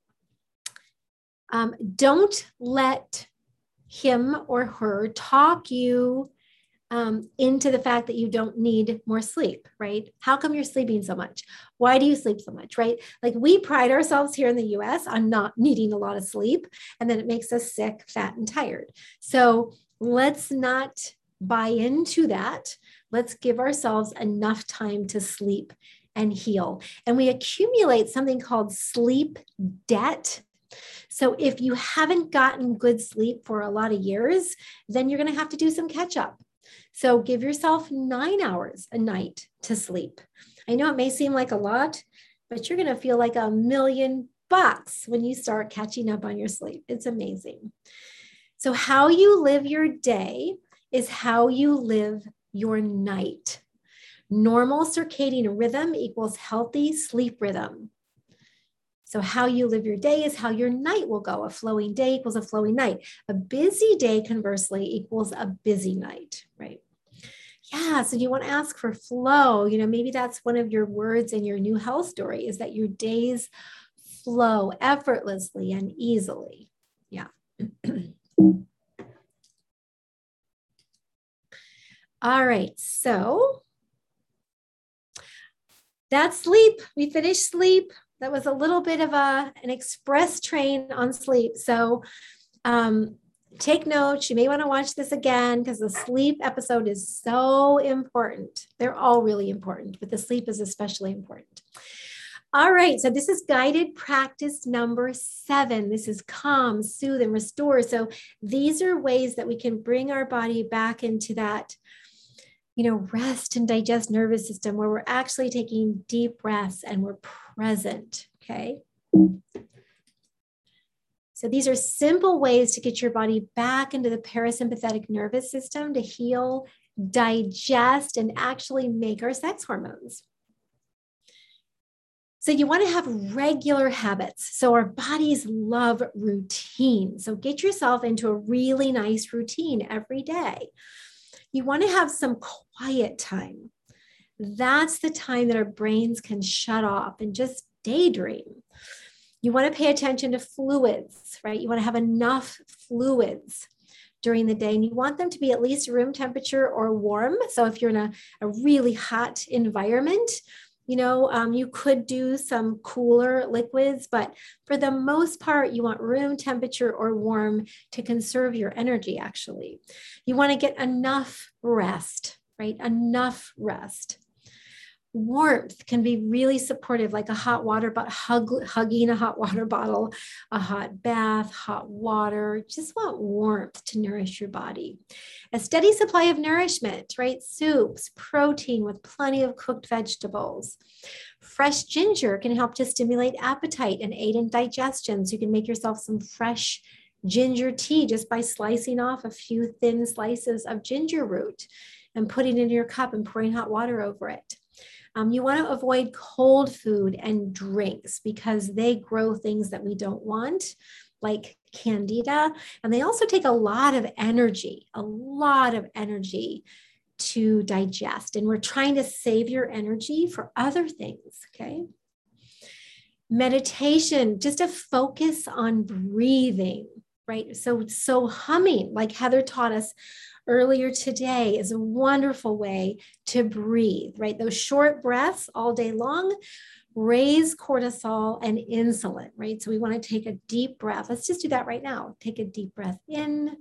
um, don't let him or her talk you Um, into the fact that you don't need more sleep, right? How come you're sleeping so much? Why do you sleep so much, right? Like, we pride ourselves here in the U S on not needing a lot of sleep, and then it makes us sick, fat, and tired. So let's not buy into that. Let's give ourselves enough time to sleep and heal. And we accumulate something called sleep debt So if you haven't gotten good sleep for a lot of years, then you're going to have to do some catch up. So give yourself nine hours a night to sleep. I know it may seem like a lot, but you're going to feel like a million bucks when you start catching up on your sleep. It's amazing. So how you live your day is how you live your night. Normal circadian rhythm equals healthy sleep rhythm. So how you live your day is how your night will go. A flowing day equals a flowing night. A busy day, conversely, equals a busy night, right? Yeah, so you want to ask for flow. You know, maybe that's one of your words in your new health story, is that your days flow effortlessly and easily. Yeah. All right, so that's sleep. We finished sleep. That was a little bit of a, an express train on sleep. So um, take notes. You may want to watch this again because the sleep episode is so important. They're all really important, but the sleep is especially important. All right, so this is guided practice number seven. This is calm, soothe, and restore. So these are ways that we can bring our body back into that, you know, rest and digest nervous system where we're actually taking deep breaths and we're present, okay? So these are simple ways to get your body back into the parasympathetic nervous system to heal, digest, and actually make our sex hormones. So you want to have regular habits. So our bodies love routine. So get yourself into a really nice routine every day. You want to have some quiet time. That's the time that our brains can shut off and just daydream. You want to pay attention to fluids, right? You want to have enough fluids during the day, and you want them to be at least room temperature or warm. So if you're in a, a really hot environment, you know, um, you could do some cooler liquids, but for the most part, you want room temperature or warm to conserve your energy, actually. You want to get enough rest, right? Enough rest. Warmth can be really supportive, like a hot water, but hug, hugging a hot water bottle, a hot bath, hot water. Just want warmth to nourish your body. A steady supply of nourishment, right? Soups, protein with plenty of cooked vegetables. Fresh ginger can help to stimulate appetite and aid in digestion. So you can make yourself some fresh ginger tea just by slicing off a few thin slices of ginger root and putting it in your cup and pouring hot water over it. Um, you want to avoid cold food and drinks because they grow things that we don't want, like candida. And they also take a lot of energy, a lot of energy to digest. And we're trying to save your energy for other things, okay? Meditation, just a focus on breathing, right? So, so humming, like Heather taught us earlier today, is a wonderful way to breathe, right? Those short breaths all day long raise cortisol and insulin, right? So we want to take a deep breath. Let's just do that right now. Take a deep breath in.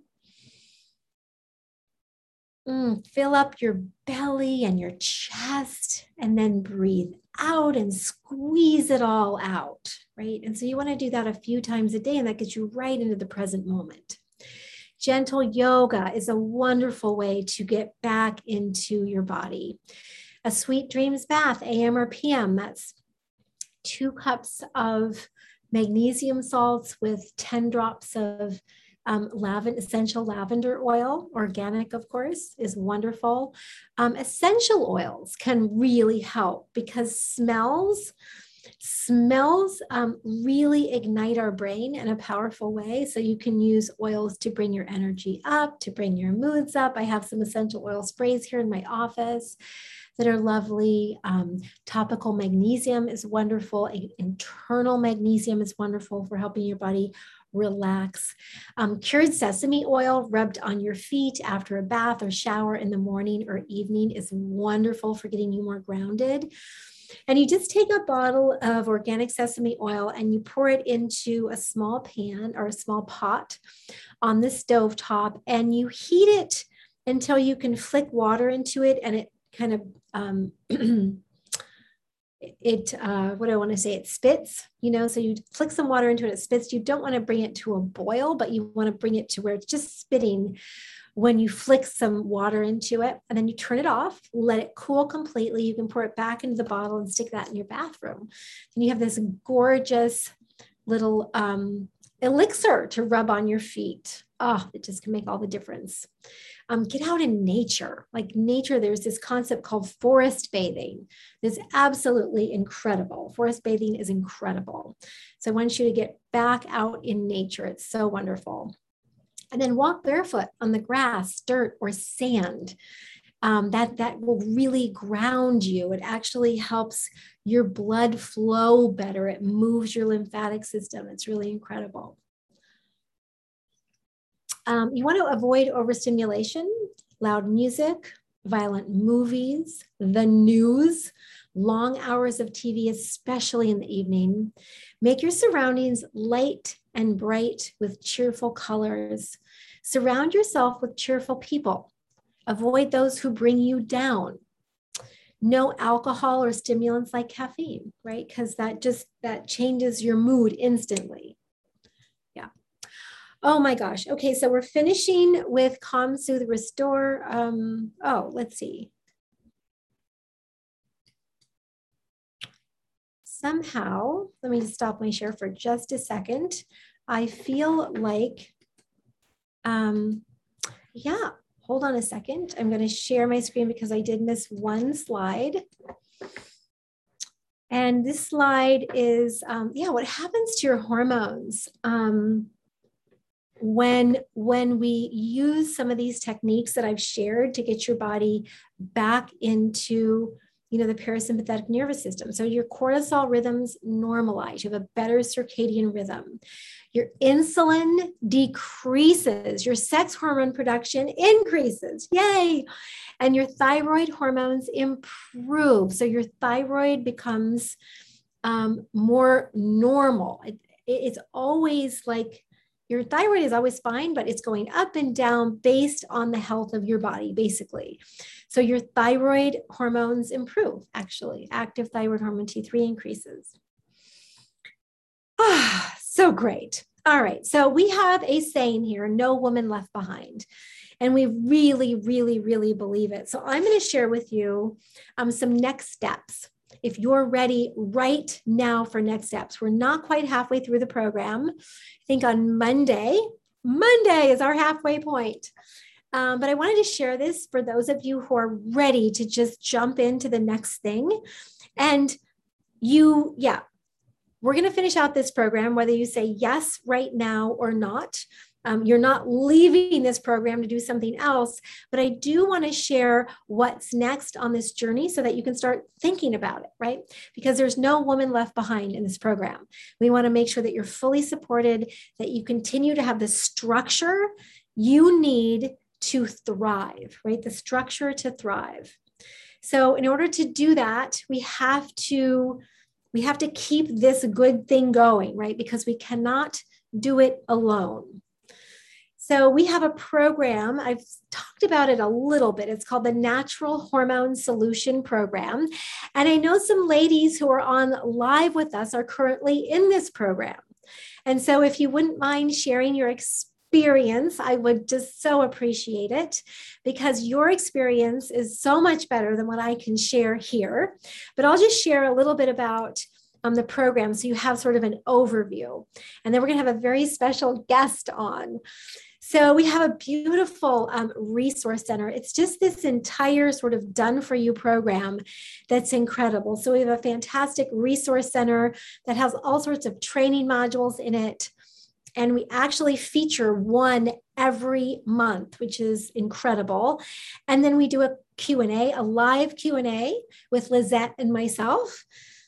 Mm, fill up your belly and your chest, and then breathe out and squeeze it all out, right? And so you want to do that a few times a day, and that gets you right into the present moment. Gentle yoga is a wonderful way to get back into your body. A sweet dreams bath, A M or P M, that's two cups of magnesium salts with ten drops of um, lavender, essential lavender oil, organic, of course, is wonderful. Um, essential oils can really help because smells Smells um, really ignite our brain in a powerful way. So you can use oils to bring your energy up, to bring your moods up. I have some essential oil sprays here in my office that are lovely. Um, topical magnesium is wonderful. Internal magnesium is wonderful for helping your body relax. Um, cured sesame oil rubbed on your feet after a bath or shower in the morning or evening is wonderful for getting you more grounded. And you just take a bottle of organic sesame oil and you pour it into a small pan or a small pot on the stove top, and you heat it until you can flick water into it and it kind of um, it, uh, what do I want to say? It spits, you know, so you flick some water into it, it spits. You don't want to bring it to a boil, but you want to bring it to where it's just spitting when you flick some water into it, and then you turn it off, let it cool completely. You can pour it back into the bottle and stick that in your bathroom. And you have this gorgeous little um, elixir to rub on your feet. Oh, it just can make all the difference. Um, get out in nature. Like nature, there's this concept called forest bathing. It's absolutely incredible. Forest bathing is incredible. So I want you to get back out in nature. It's so wonderful. And then walk barefoot on the grass, dirt, or sand. Um, that, that will really ground you. It actually helps your blood flow better. It moves your lymphatic system. It's really incredible. Um, you want to avoid overstimulation, loud music, violent movies, the news, long hours of T V, especially in the evening. Make your surroundings light and bright with cheerful colors. Surround yourself with cheerful people. Avoid those who bring you down. No alcohol or stimulants like caffeine, right? Because that just, that changes your mood instantly. Yeah. Oh my gosh. Okay, so we're finishing with Calm, Soothe, Restore. Um, oh, let's see. Somehow, let me just stop my share for just a second. I feel like, um, yeah, hold on a second. I'm going to share my screen because I did miss one slide. And this slide is, um, yeah, what happens to your hormones um, when, when we use some of these techniques that I've shared to get your body back into, you know, the parasympathetic nervous system. So your cortisol rhythms normalize. You have a better circadian rhythm. Your insulin decreases. Your sex hormone production increases. Yay! And your thyroid hormones improve. So your thyroid becomes um, more normal. It, it's always like, your thyroid is always fine, but it's going up and down based on the health of your body, basically. So your thyroid hormones improve, actually. Active thyroid hormone T three increases. Ah, so great. All right, so we have a saying here, no woman left behind. And we really, really, really believe it. So I'm going to share with you um, some next steps. If you're ready right now for next steps, we're not quite halfway through the program. I think on Monday, Monday is our halfway point. Um, but I wanted to share this for those of you who are ready to just jump into the next thing. And you, yeah, we're going to finish out this program, whether you say yes right now or not. Um, you're not leaving this program to do something else, but I do want to share what's next on this journey so that you can start thinking about it, right? Because there's no woman left behind in this program. We want to make sure that you're fully supported, that you continue to have the structure you need to thrive, right? The structure to thrive. So in order to do that, we have to, we have to keep this good thing going, right? Because we cannot do it alone. So we have a program, I've talked about it a little bit. It's called the Natural Hormone Solution Program. And I know some ladies who are on live with us are currently in this program. And so if you wouldn't mind sharing your experience, I would just so appreciate it, because your experience is so much better than what I can share here. But I'll just share a little bit about um, the program so you have sort of an overview. And then we're going to have a very special guest on. So we have a beautiful um, resource center. It's just this entire sort of done for you program that's incredible. So we have a fantastic resource center that has all sorts of training modules in it. And we actually feature one every month, which is incredible. And then we do a Q and A, a live Q and A with Lizette and myself.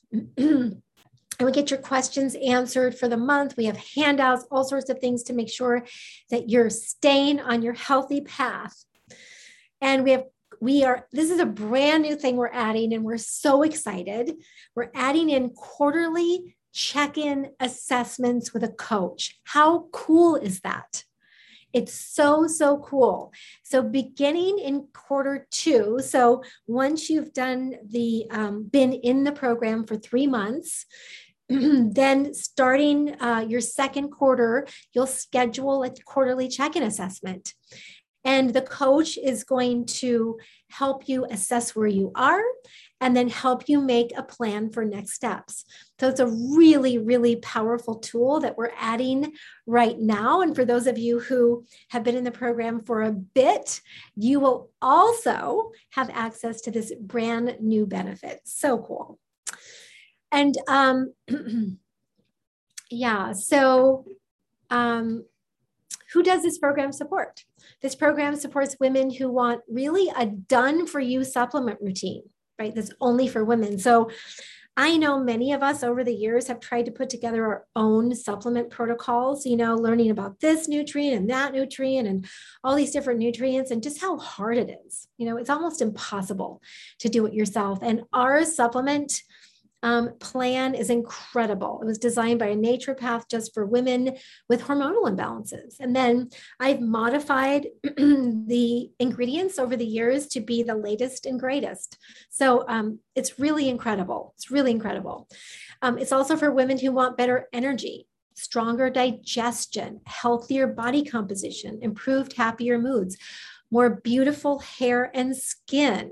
And we get your questions answered for the month. We have handouts, all sorts of things to make sure that you're staying on your healthy path. And we have, we are, this is a brand new thing we're adding, and we're so excited. We're adding in quarterly check-in assessments with a coach. How cool is that? It's so, so cool. So beginning in quarter two, so once you've done the, um, been in the program for three months, then starting uh, your second quarter, you'll schedule a quarterly check-in assessment. And the coach is going to help you assess where you are and then help you make a plan for next steps. So it's a really, really powerful tool that we're adding right now. And for those of you who have been in the program for a bit, you will also have access to this brand new benefit. So cool. And um, yeah, so um, who does this program support? This program supports women who want really a done for you supplement routine, right? That's only for women. So I know many of us over the years have tried to put together our own supplement protocols, you know, learning about this nutrient and that nutrient and all these different nutrients and just how hard it is. You know, it's almost impossible to do it yourself. And our supplement Um, plan is incredible. It was designed by a naturopath just for women with hormonal imbalances. And then I've modified the ingredients over the years to be the latest and greatest. So um, it's really incredible. It's really incredible. Um, it's also for women who want better energy, stronger digestion, healthier body composition, improved, happier moods, more beautiful hair and skin,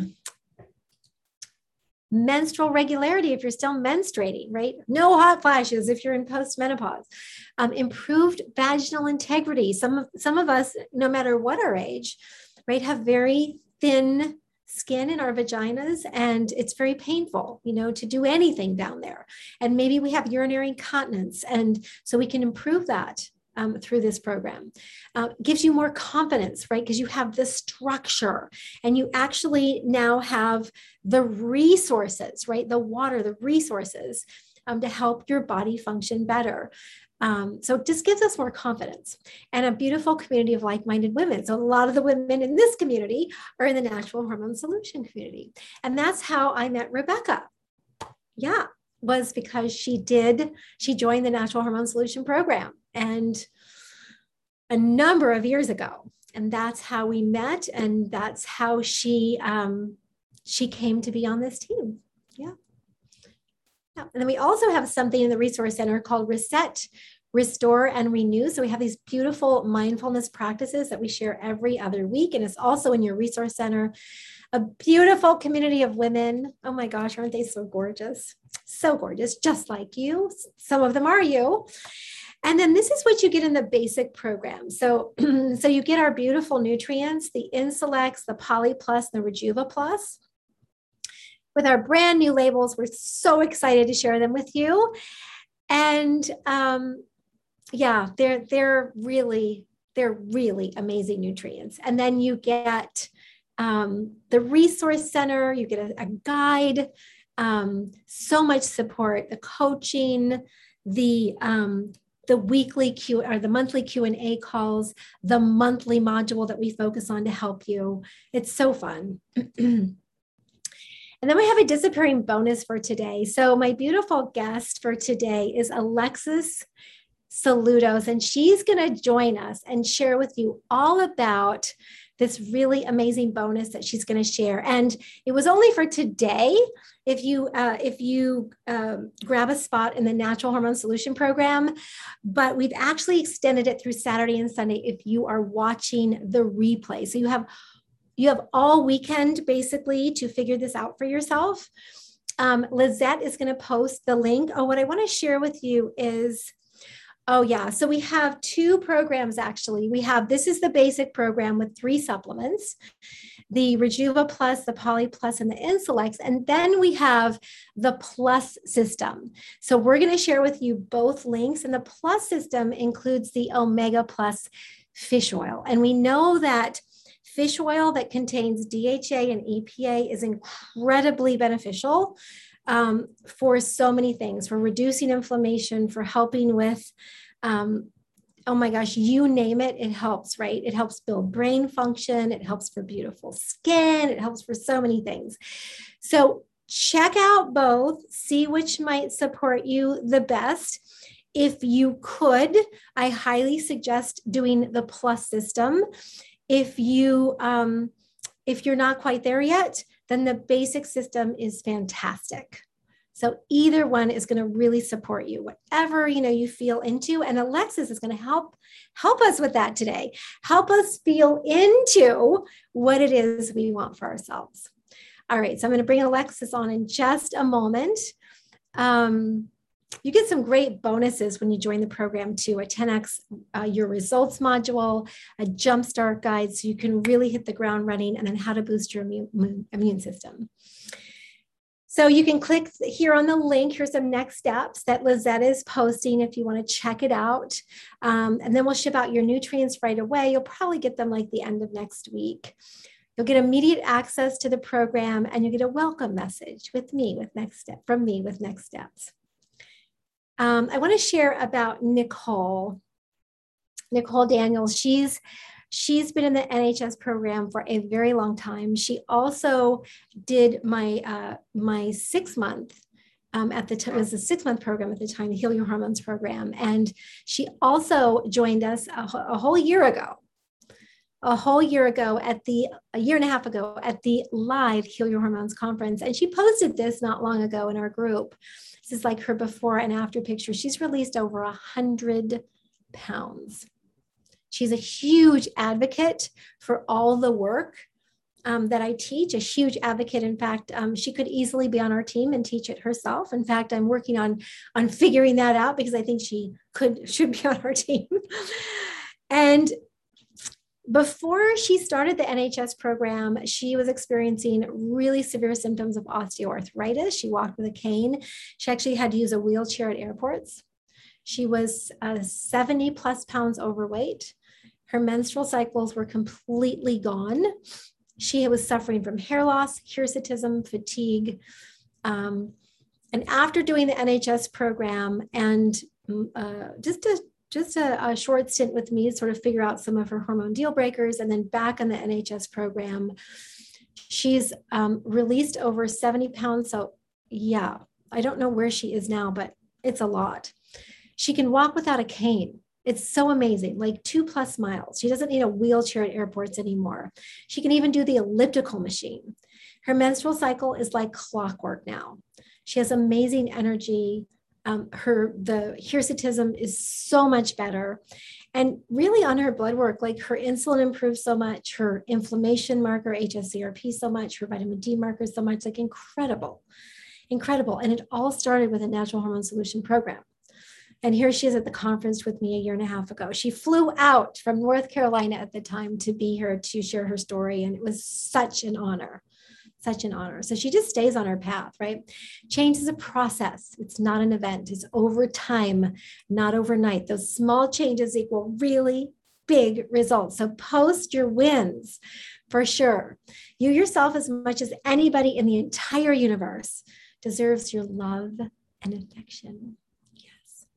menstrual regularity if you're still menstruating, right? No hot flashes if you're in postmenopause. Um, improved vaginal integrity. Some of some of us, no matter what our age, right, have very thin skin in our vaginas, and it's very painful, you know, to do anything down there. And maybe we have urinary incontinence, and so we can improve that. Um, through this program. Uh, gives you more confidence, right? Because you have the structure and you actually now have the resources, right? The water, the resources um, to help your body function better. Um, so it just gives us more confidence and a beautiful community of like-minded women. So a lot of the women in this community are in the Natural Hormone Solution community. And that's how I met Rebecca. Yeah, was because she did, she joined the Natural Hormone Solution program. And a number of years ago, and that's how we met, and that's how she um, she came to be on this team. Yeah. yeah. And then we also have something in the Resource Center called Reset, Restore, and Renew. So we have these beautiful mindfulness practices that we share every other week, and it's also in your Resource Center. A beautiful community of women. Oh my gosh, aren't they so gorgeous? So gorgeous, just like you. Some of them are you. And then this is what you get in the basic program. So, so you get our beautiful nutrients, the Insulex, the Poly Plus, and the Rejuva Plus. With our brand new labels, we're so excited to share them with you. And um, yeah, they're, they're really, they're really amazing nutrients. And then you get um, the Resource Center, you get a, a guide, um, so much support, the coaching, the um, the weekly Q or the monthly Q and A calls, the monthly module that we focus on to help you. It's so fun. And then we have a disappearing bonus for today. So my beautiful guest for today is Alexis Saludos, and she's going to join us and share with you all about this really amazing bonus that she's going to share. And it was only for today. If you uh, if you um, grab a spot in the Natural Hormone Solution program, but we've actually extended it through Saturday and Sunday if you are watching the replay. So you have you have all weekend basically to figure this out for yourself. Um, Lizette is going to post the link. Oh, what I want to share with you is, oh yeah, so we have two programs actually. We have, this is the basic program with three supplements, the Rejuva Plus, the Poly Plus, and the Insulex. And then we have the Plus system. So we're going to share with you both links. And the Plus system includes the Omega Plus fish oil. And we know that fish oil that contains D H A and E P A is incredibly beneficial um, for so many things, for reducing inflammation, for helping with um, oh my gosh, you name it, it helps, right? It helps build brain function. It helps for beautiful skin. It helps for so many things. So check out both, see which might support you the best. if you could, I highly suggest doing the Plus system. If you, um, if you're not quite there yet, then the basic system is fantastic. So either one is going to really support you, whatever, you know, you feel into. And Alexis is going to help, help us with that today. Help us feel into what it is we want for ourselves. All right. So I'm going to bring Alexis on in just a moment. Um, You get some great bonuses when you join the program too, a ten X uh, your results module, a jumpstart guide, so you can really hit the ground running, and then how to boost your immune, immune system. So you can click here on the link. Here's some next steps that Lizette is posting if you want to check it out. Um, and then we'll ship out your nutrients right away. You'll probably get them like the end of next week. You'll get immediate access to the program, and you get a welcome message with me with next step from me with next steps. Um, I want to share about Nicole, Nicole Daniels. She's, she's been in the N H S program for a very long time. She also did my, uh, my six month, um, at the time, it was a six month program at the time, the Heal Your Hormones program. And she also joined us a, a whole year ago, a whole year ago at the, a year and a half ago at the live Heal Your Hormones conference. And she posted this not long ago in our group. This is like her before and after picture. She's released over a hundred pounds. She's a huge advocate for all the work um, that I teach, a huge advocate. In fact, um, she could easily be on our team and teach it herself. In fact, I'm working on, on figuring that out because I think she could, should be on our team. And before she started the N H S program, she was experiencing really severe symptoms of osteoarthritis. She walked with a cane. She actually had to use a wheelchair at airports. She was uh, seventy plus pounds overweight. Her menstrual cycles were completely gone. She was suffering from hair loss, hirsutism, fatigue. Um, and after doing the N H S program and uh, just a just a, a short stint with me to sort of figure out some of her hormone deal breakers, and then back on the N H S program, she's um, released over seventy pounds. So yeah, I don't know where she is now, but it's a lot. She can walk without a cane. It's so amazing, like two plus miles. She doesn't need a wheelchair at airports anymore. She can even do the elliptical machine. Her menstrual cycle is like clockwork now. She has amazing energy. Um, her, the hirsutism is so much better. And really on her blood work, like her insulin improved so much, her inflammation marker, H S C R P so much, her vitamin D marker so much, like incredible, incredible. And it all started with a natural hormone solution program. And here she is at the conference with me a year and a half ago. She flew out from North Carolina at the time to be here to share her story. And it was such an honor. Such an honor. So she just stays on her path, right? Change is a process. It's not an event. It's over time, not overnight. Those small changes equal really big results. So post your wins for sure. You yourself, as much as anybody in the entire universe, deserves your love and affection. Yes.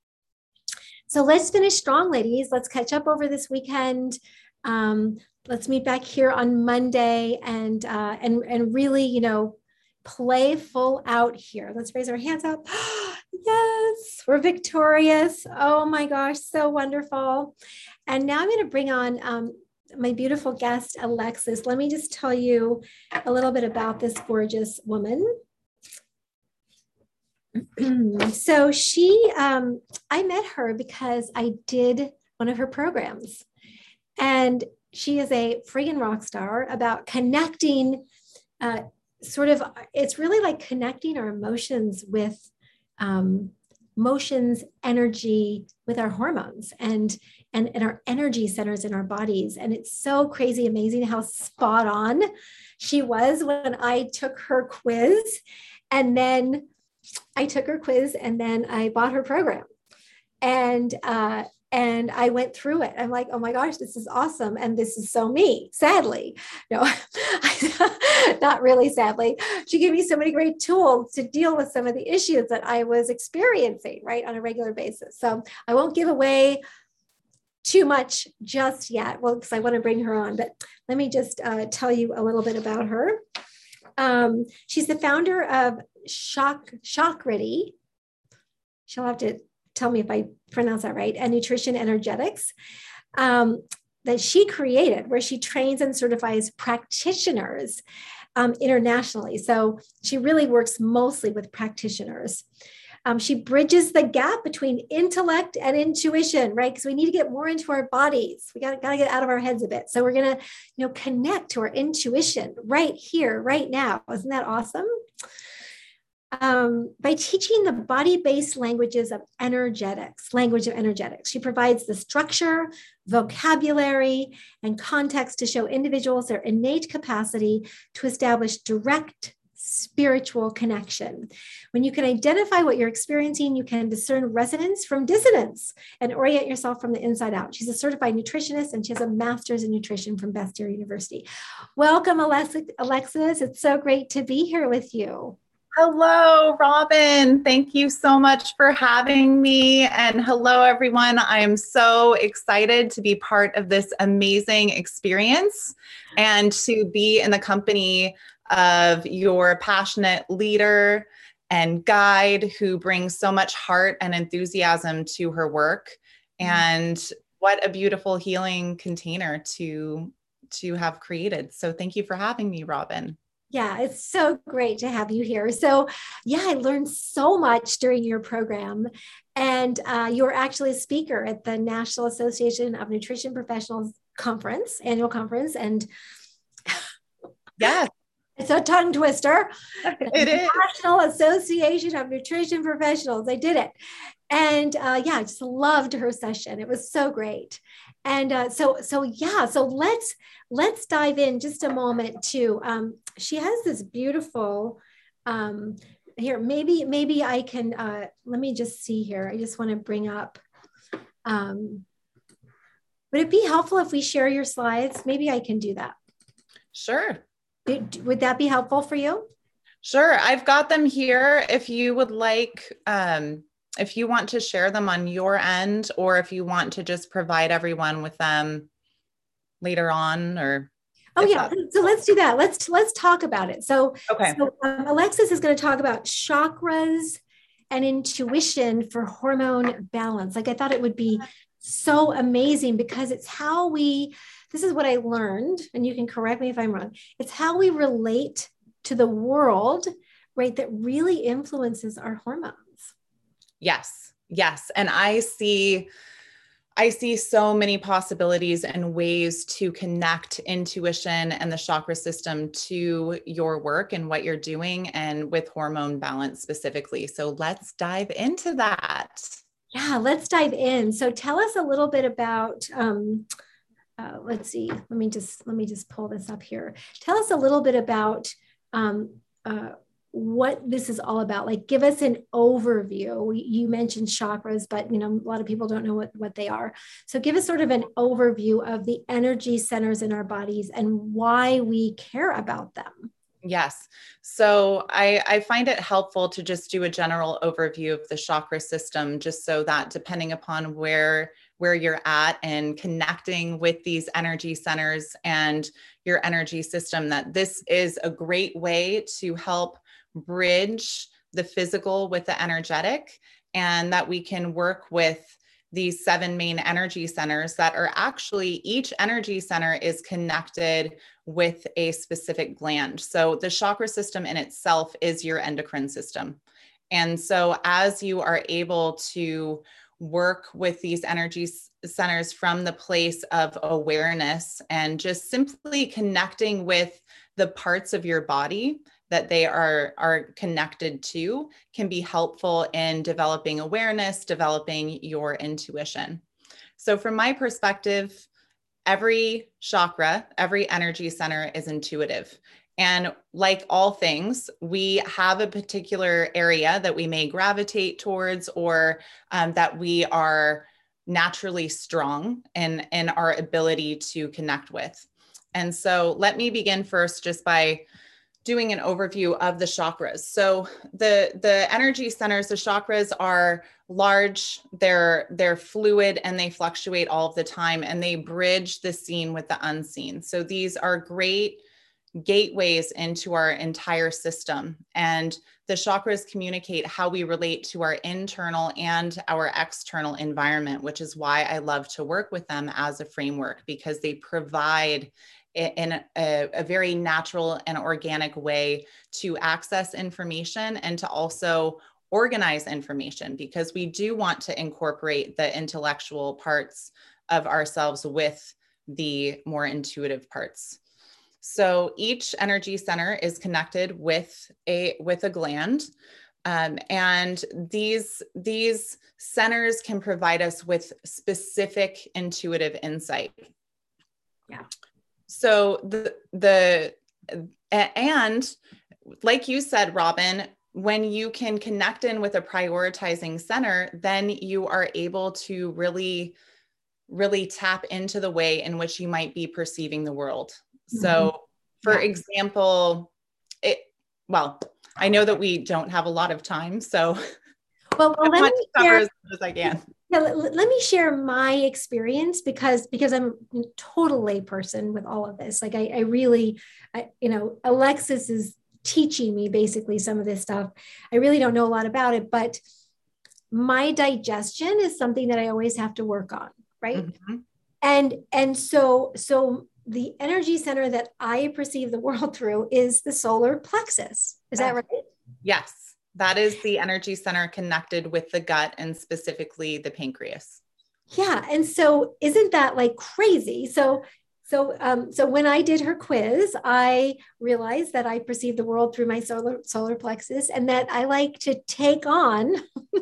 So let's finish strong, ladies. Let's catch up over this weekend. Um, Let's meet back here on Monday and, uh, and, and really, you know, play full out here. Let's raise our hands up. Yes, we're victorious. Oh my gosh, so wonderful. And now I'm going to bring on um, my beautiful guest, Alexis. Let me just tell you a little bit about this gorgeous woman. So she, um, I met her because I did one of her programs. And she is a friggin' rock star about connecting, uh, sort of, it's really like connecting our emotions with um, motions, energy, with our hormones and, and, and our energy centers in our bodies. And it's so crazy, amazing how spot on she was when I took her quiz. And then I took her quiz and then I bought her program. And, uh, And I went through it. I'm like, oh my gosh, this is awesome. And this is so me, sadly. No, not really sadly. She gave me so many great tools to deal with some of the issues that I was experiencing, right, on a regular basis. So I won't give away too much just yet, well, because I want to bring her on. But let me just uh, tell you a little bit about her. Um, she's the founder of Shock, Shockrity. She'll have to tell me if I pronounce that right, and Nutrition Energetics. Um, that she created, where she trains and certifies practitioners um, internationally. So she really works mostly with practitioners. Um, she bridges the gap between intellect and intuition, right? Because we need to get more into our bodies. We got to get out of our heads a bit. So we're going to, you know, connect to our intuition right here, right now. Isn't that awesome? Um, by teaching the body-based languages of energetics, language of energetics. She provides the structure, vocabulary, and context to show individuals their innate capacity to establish direct spiritual connection. When you can identify what you're experiencing, you can discern resonance from dissonance and orient yourself from the inside out. She's a certified nutritionist, and she has a master's in nutrition from Bastyr University. Welcome, Alexis. It's so great to be here with you.
Hello, Robin. Thank you so much for having me. And hello, everyone. I am so excited to be part of this amazing experience and to be in the company of your passionate leader and guide who brings so much heart and enthusiasm to her work. And what a beautiful healing container to, to have created. So thank you for having me, Robin.
Yeah, it's so great to have you here. So yeah, I learned so much during your program. And uh, you're actually a speaker at the National Association of Nutrition Professionals Conference, annual conference. And
yes,
it's a tongue twister.
It is.
National Association of Nutrition Professionals. I did it. And uh, yeah, I just loved her session. It was so great. And uh, so, so yeah, so let's, let's dive in just a moment too. Um, she has this beautiful, um, here, maybe, maybe I can, uh, let me just see here. I just want to bring up, um, would it be helpful if we share your slides? Maybe I can do that.
Sure.
Would that be helpful for you?
Sure. I've got them here. If you would like, um, if you want to share them on your end, or if you want to just provide everyone with them later on, or
oh yeah, so let's do that. Let's let's talk about it. So,
okay.
so um, Alexis is going to talk about chakras and intuition for hormone balance. Like I thought it would be so amazing because it's how we. This is what I learned, and you can correct me if I'm wrong. It's how we relate to the world, right? That really influences our hormones.
Yes. Yes. And I see, I see so many possibilities and ways to connect intuition and the chakra system to your work and what you're doing, and with hormone balance specifically. So let's dive into that.
Yeah, let's dive in. So tell us a little bit about, um, uh, let's see, let me just, let me just pull this up here. Tell us a little bit about, um, uh, what this is all about. Like, give us an overview. You mentioned chakras, but you know, a lot of people don't know what, what they are. So give us sort of an overview of the energy centers in our bodies and why we care about them.
Yes. So I, I find it helpful to just do a general overview of the chakra system, just so that depending upon where, where you're at and connecting with these energy centers and your energy system, that this is a great way to help bridge the physical with the energetic, and that we can work with these seven main energy centers that are actually, each energy center is connected with a specific gland. So the chakra system in itself is your endocrine system. And so as you are able to work with these energy centers from the place of awareness and just simply connecting with the parts of your body that they are, are connected to, can be helpful in developing awareness, developing your intuition. So from my perspective, every chakra, every energy center is intuitive. And like all things, we have a particular area that we may gravitate towards, or um, that we are naturally strong in, in our ability to connect with. And so let me begin first just by doing an overview of the chakras. So the, the energy centers, the chakras are large, they're, they're fluid, and they fluctuate all of the time, and they bridge the seen with the unseen. So these are great gateways into our entire system. And the chakras communicate how we relate to our internal and our external environment, which is why I love to work with them as a framework, because they provide in a, a very natural and organic way to access information and to also organize information, because we do want to incorporate the intellectual parts of ourselves with the more intuitive parts. So each energy center is connected with a with a gland, um, and these these centers can provide us with specific intuitive insight.
Yeah.
So the the and like you said, Robin, when you can connect in with a prioritizing center, then you are able to really, really tap into the way in which you might be perceiving the world. So mm-hmm. for yeah. example, it, well, I know that we don't have a lot of time, so
well, well
I
let
want
me
to cover
share,
as much as I can.
Yeah, let, let me share my experience because because I'm a total layperson with all of this. Like I, I really, I, you know, Alexis is teaching me basically some of this stuff. I really don't know a lot about it, but my digestion is something that I always have to work on, right? Mm-hmm. And and so so the energy center that I perceive the world through is the solar plexus. Is that right?
Yes. That is the energy center connected with the gut and specifically the pancreas.
Yeah. And so isn't that like crazy? So, so, um, so when I did her quiz, I realized that I perceive the world through my solar, solar plexus, and that I like to take on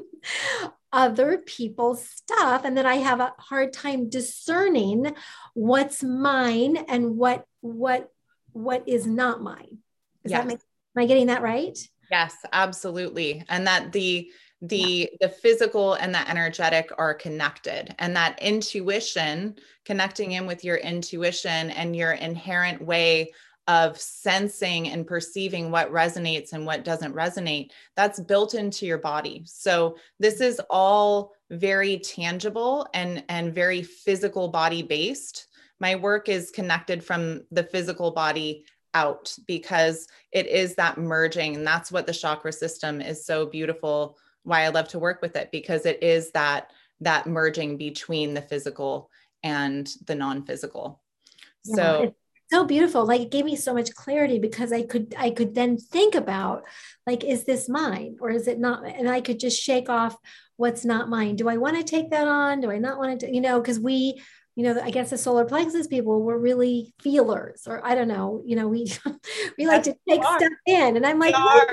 other people's stuff. And that I have a hard time discerning what's mine and what, what, what is not mine. Does yes. that make, am I getting that right?
Yes, absolutely. And that the the yeah. the physical and the energetic are connected, and that intuition, connecting in with your intuition and your inherent way of sensing and perceiving what resonates and what doesn't resonate, that's built into your body. So this is all very tangible and and very physical body based. My work is connected from the physical body out, because it is that merging. And that's what the chakra system is so beautiful, why I love to work with it, because it is that, that merging between the physical and the non-physical.
Yeah,
so
it's so beautiful. Like it gave me so much clarity, because I could, I could then think about like, is this mine or is it not? And I could just shake off what's not mine. Do I want to take that on? Do I not want to, you know, because we, you know, I guess the solar plexus people were really feelers, or I don't know, you know, we, we like to take stuff in, and I'm like,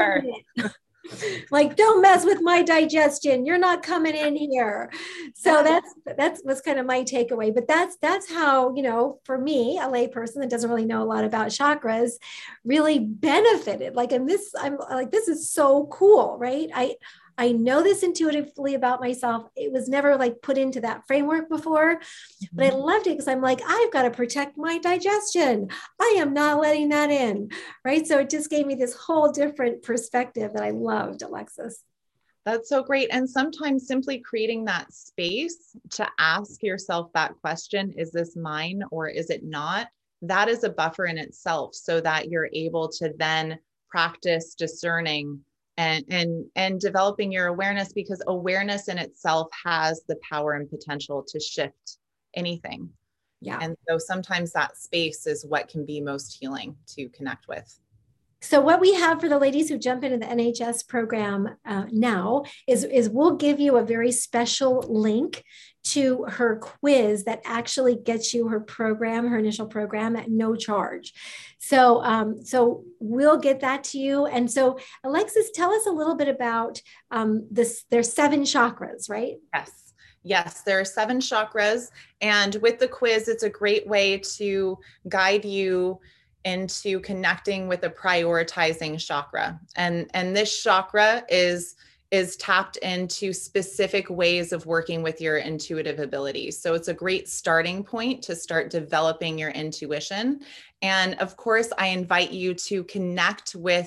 like, don't mess with my digestion. You're not coming in here. So that's, that's what's kind of my takeaway, but that's, that's how, you know, for me, a lay person that doesn't really know a lot about chakras really benefited. Like, and this, I'm like, this is so cool, right? I, I know this intuitively about myself. It was never like put into that framework before, but I loved it because I'm like, I've got to protect my digestion. I am not letting that in, right? So it just gave me this whole different perspective that I loved, Alexis.
That's so great. And sometimes simply creating that space to ask yourself that question, is this mine or is it not? That is a buffer in itself, so that you're able to then practice discerning and and and developing your awareness, because awareness in itself has the power and potential to shift anything.
Yeah.
And so sometimes that space is what can be most healing to connect with.
So what we have for the ladies who jump into the N H S program uh, now is, is we'll give you a very special link to her quiz that actually gets you her program, her initial program at no charge. So, um, so we'll get that to you. And so Alexis, tell us a little bit about um, this. There's seven chakras, right?
Yes. Yes, there are seven chakras. And with the quiz, it's a great way to guide you into connecting with a prioritizing chakra. And, and this chakra is, is tapped into specific ways of working with your intuitive abilities. So it's a great starting point to start developing your intuition. And of course, I invite you to connect with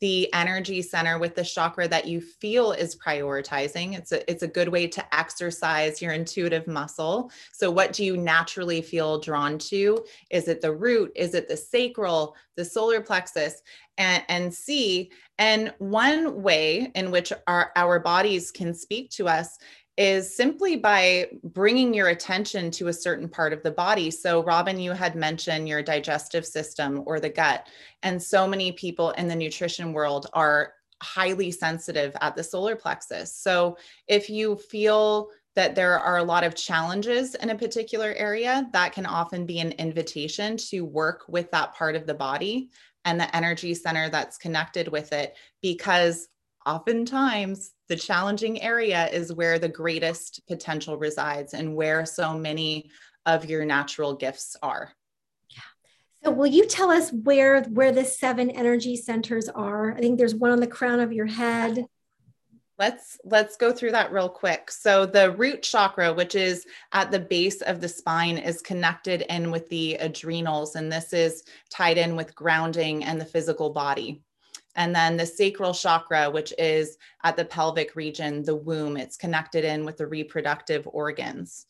the energy center with the chakra that you feel is prioritizing. It's a, it's a good way to exercise your intuitive muscle. So what do you naturally feel drawn to? Is it the root? Is it the sacral, the solar plexus? And, and see, and one way in which our, our bodies can speak to us is simply by bringing your attention to a certain part of the body. So Robin, you had mentioned your digestive system or the gut. And so many people in the nutrition world are highly sensitive at the solar plexus. So if you feel that there are a lot of challenges in a particular area, that can often be an invitation to work with that part of the body and the energy center that's connected with it, because oftentimes the challenging area is where the greatest potential resides and where so many of your natural gifts are.
Yeah. So will you tell us where, where the seven energy centers are? I think there's one on the crown of your head.
Let's, let's go through that real quick. So the root chakra, which is at the base of the spine, is connected in with the adrenals. And this is tied in with grounding and the physical body. And then the sacral chakra, which is at the pelvic region, the womb, it's connected in with the reproductive organs.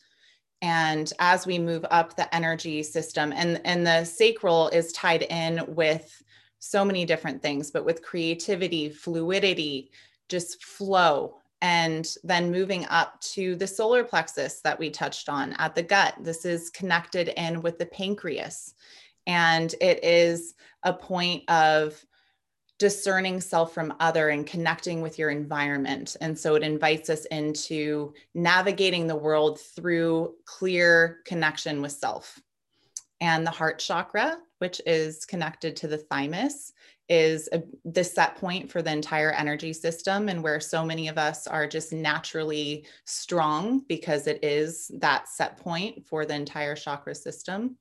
And as we move up the energy system, and, and the sacral is tied in with so many different things, but with creativity, fluidity, just flow. And then moving up to the solar plexus that we touched on at the gut, this is connected in with the pancreas. And it is a point of discerning self from other and connecting with your environment. And so it invites us into navigating the world through clear connection with self. And the heart chakra, which is connected to the thymus, is a, the set point for the entire energy system, and where so many of us are just naturally strong because it is that set point for the entire chakra system.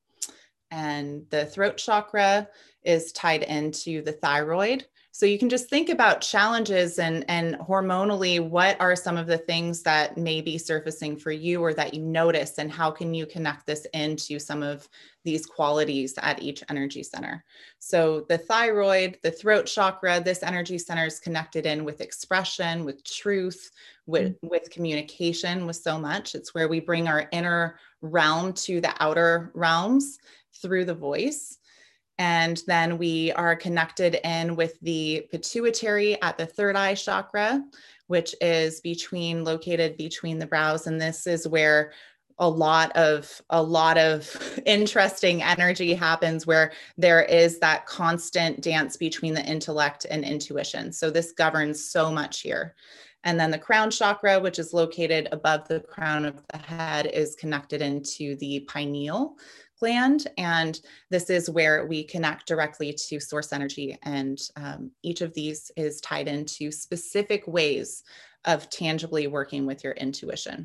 And the throat chakra is tied into the thyroid. So you can just think about challenges and, and hormonally, what are some of the things that may be surfacing for you or that you notice, and how can you connect this into some of these qualities at each energy center? So the thyroid, the throat chakra, this energy center is connected in with expression, with truth, with, mm-hmm. with communication, with so much. It's where we bring our inner realm to the outer realms through the voice. And then we are connected in with the pituitary at the third eye chakra, which is between located between the brows. And this is where a lot of a lot of interesting energy happens, where there is that constant dance between the intellect and intuition. So this governs so much here. And then the crown chakra, which is located above the crown of the head, is connected into the pineal gland. And this is where we connect directly to source energy. And um, each of these is tied into specific ways of tangibly working with your intuition.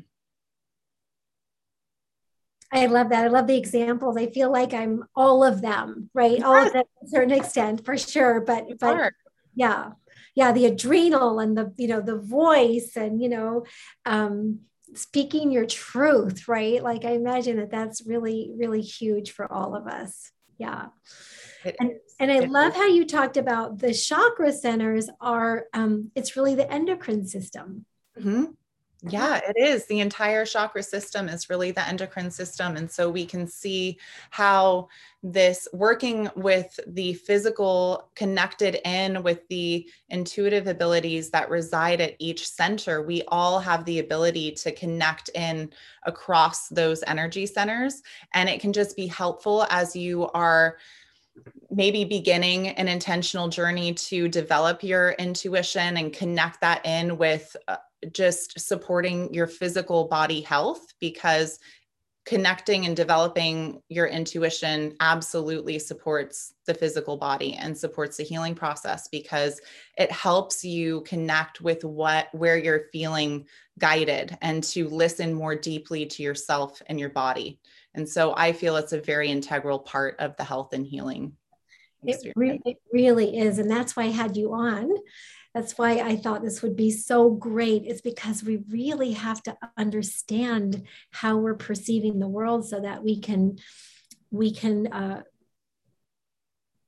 I love that. I love the examples. I feel like I'm all of them, right? All of them to a certain extent, for sure. But,
You
but
are.
yeah, yeah, the adrenal and the, you know, the voice and, you know, um, speaking your truth, right? Like I imagine that that's really, really huge for all of us. Yeah.
It
and,
is.
and I
It
love
is.
how you talked about the chakra centers are, um, it's really the endocrine system.
Mm-hmm. Yeah, it is. The entire chakra system is really the endocrine system. And so we can see how this working with the physical connected in with the intuitive abilities that reside at each center, we all have the ability to connect in across those energy centers. And it can just be helpful as you are maybe beginning an intentional journey to develop your intuition and connect that in with uh, just supporting your physical body health, because connecting and developing your intuition absolutely supports the physical body and supports the healing process, because it helps you connect with what, where you're feeling guided, and to listen more deeply to yourself and your body. And so I feel it's a very integral part of the health and healing
experience. It, re- it really is. And that's why I had you on. That's why I thought this would be so great. It's because we really have to understand how we're perceiving the world so that we can, we can uh,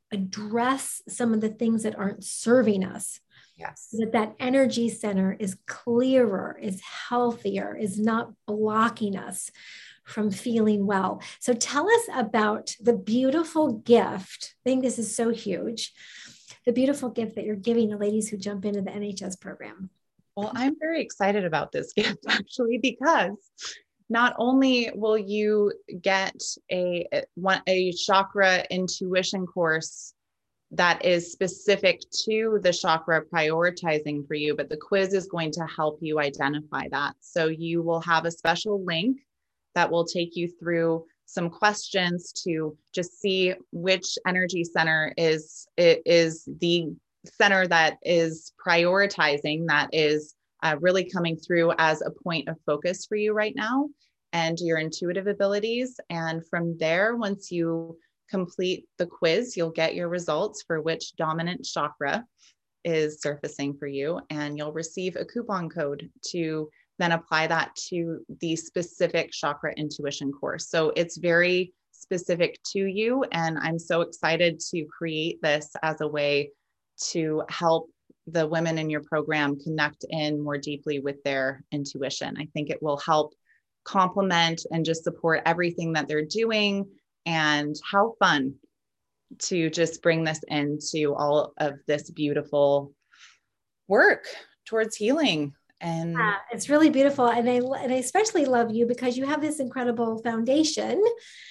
address some of the things that aren't serving us.
Yes.
So that that energy center is clearer, is healthier, is not blocking us from feeling well. So tell us about the beautiful gift. I think this is so huge. The beautiful gift that you're giving the ladies who jump into the N H S program.
Well, I'm very excited about this gift actually, because not only will you get a, a chakra intuition course that is specific to the chakra prioritizing for you, but the quiz is going to help you identify that. So you will have a special link that will take you through some questions to just see which energy center is, is the center that is prioritizing, that is uh, really coming through as a point of focus for you right now, and your intuitive abilities. And from there, once you complete the quiz, you'll get your results for which dominant chakra is surfacing for you, and you'll receive a coupon code to then apply that to the specific chakra intuition course. So it's very specific to you, and I'm so excited to create this as a way to help the women in your program connect in more deeply with their intuition. I think it will help complement and just support everything that they're doing. And how fun to just bring this into all of this beautiful work towards healing. And
yeah, it's really beautiful. And I, and I especially love you because you have this incredible foundation,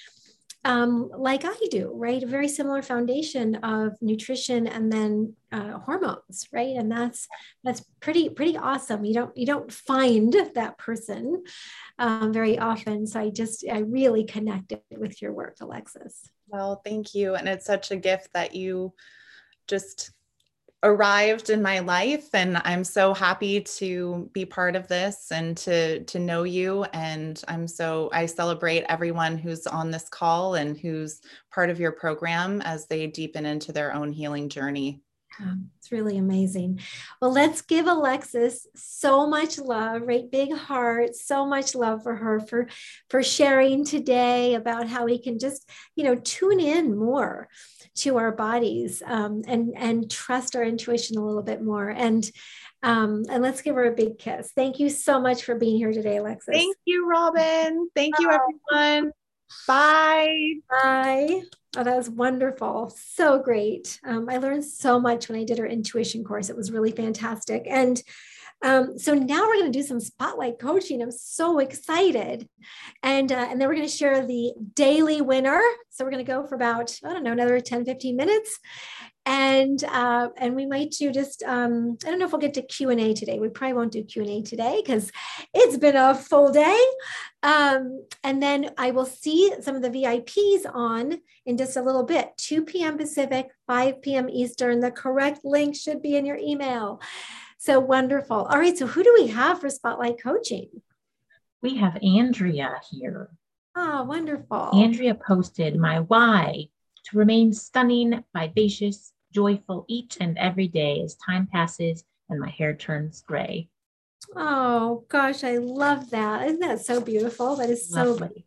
um, like I do, right? A very similar foundation of nutrition and then uh, hormones, right? And that's, that's pretty, pretty awesome. You don't, you don't find that person um, very often. So I just, I really connected with your work, Alexis.
Well, thank you. And it's such a gift that you just arrived in my life, and I'm so happy to be part of this and to to know you. And I'm so I celebrate everyone who's on this call and who's part of your program as they deepen into their own healing journey.
It's really amazing. Well, let's give Alexis so much love, right? Big heart, so much love for her, for, for sharing today about how we can just, you know, tune in more to our bodies um, and, and trust our intuition a little bit more. And, um, and let's give her a big kiss. Thank you so much for being here today, Alexis.
Thank you, Robin. Thank you, everyone. Bye.
Bye. Oh, that was wonderful. So great. Um, I learned so much when I did her intuition course. It was really fantastic. And um, so now we're going to do some spotlight coaching. I'm so excited. And, uh, and then we're going to share the daily winner. So we're going to go for about, I don't know, another ten, fifteen minutes. And, uh, and we might do just, um, I don't know if we'll get to Q and A today. We probably won't do Q and A today because it's been a full day. Um, and then I will see some of the V I Ps on in just a little bit, two p.m. Pacific, five p.m. Eastern. The correct link should be in your email. So wonderful. All right. So who do we have for Spotlight Coaching?
We have Andrea here.
Oh, wonderful.
Andrea posted, my why: to remain stunning, vivacious, joyful each and every day as time passes and my hair turns gray.
Oh, gosh, I love that. Isn't that so beautiful? That is so
Lovely.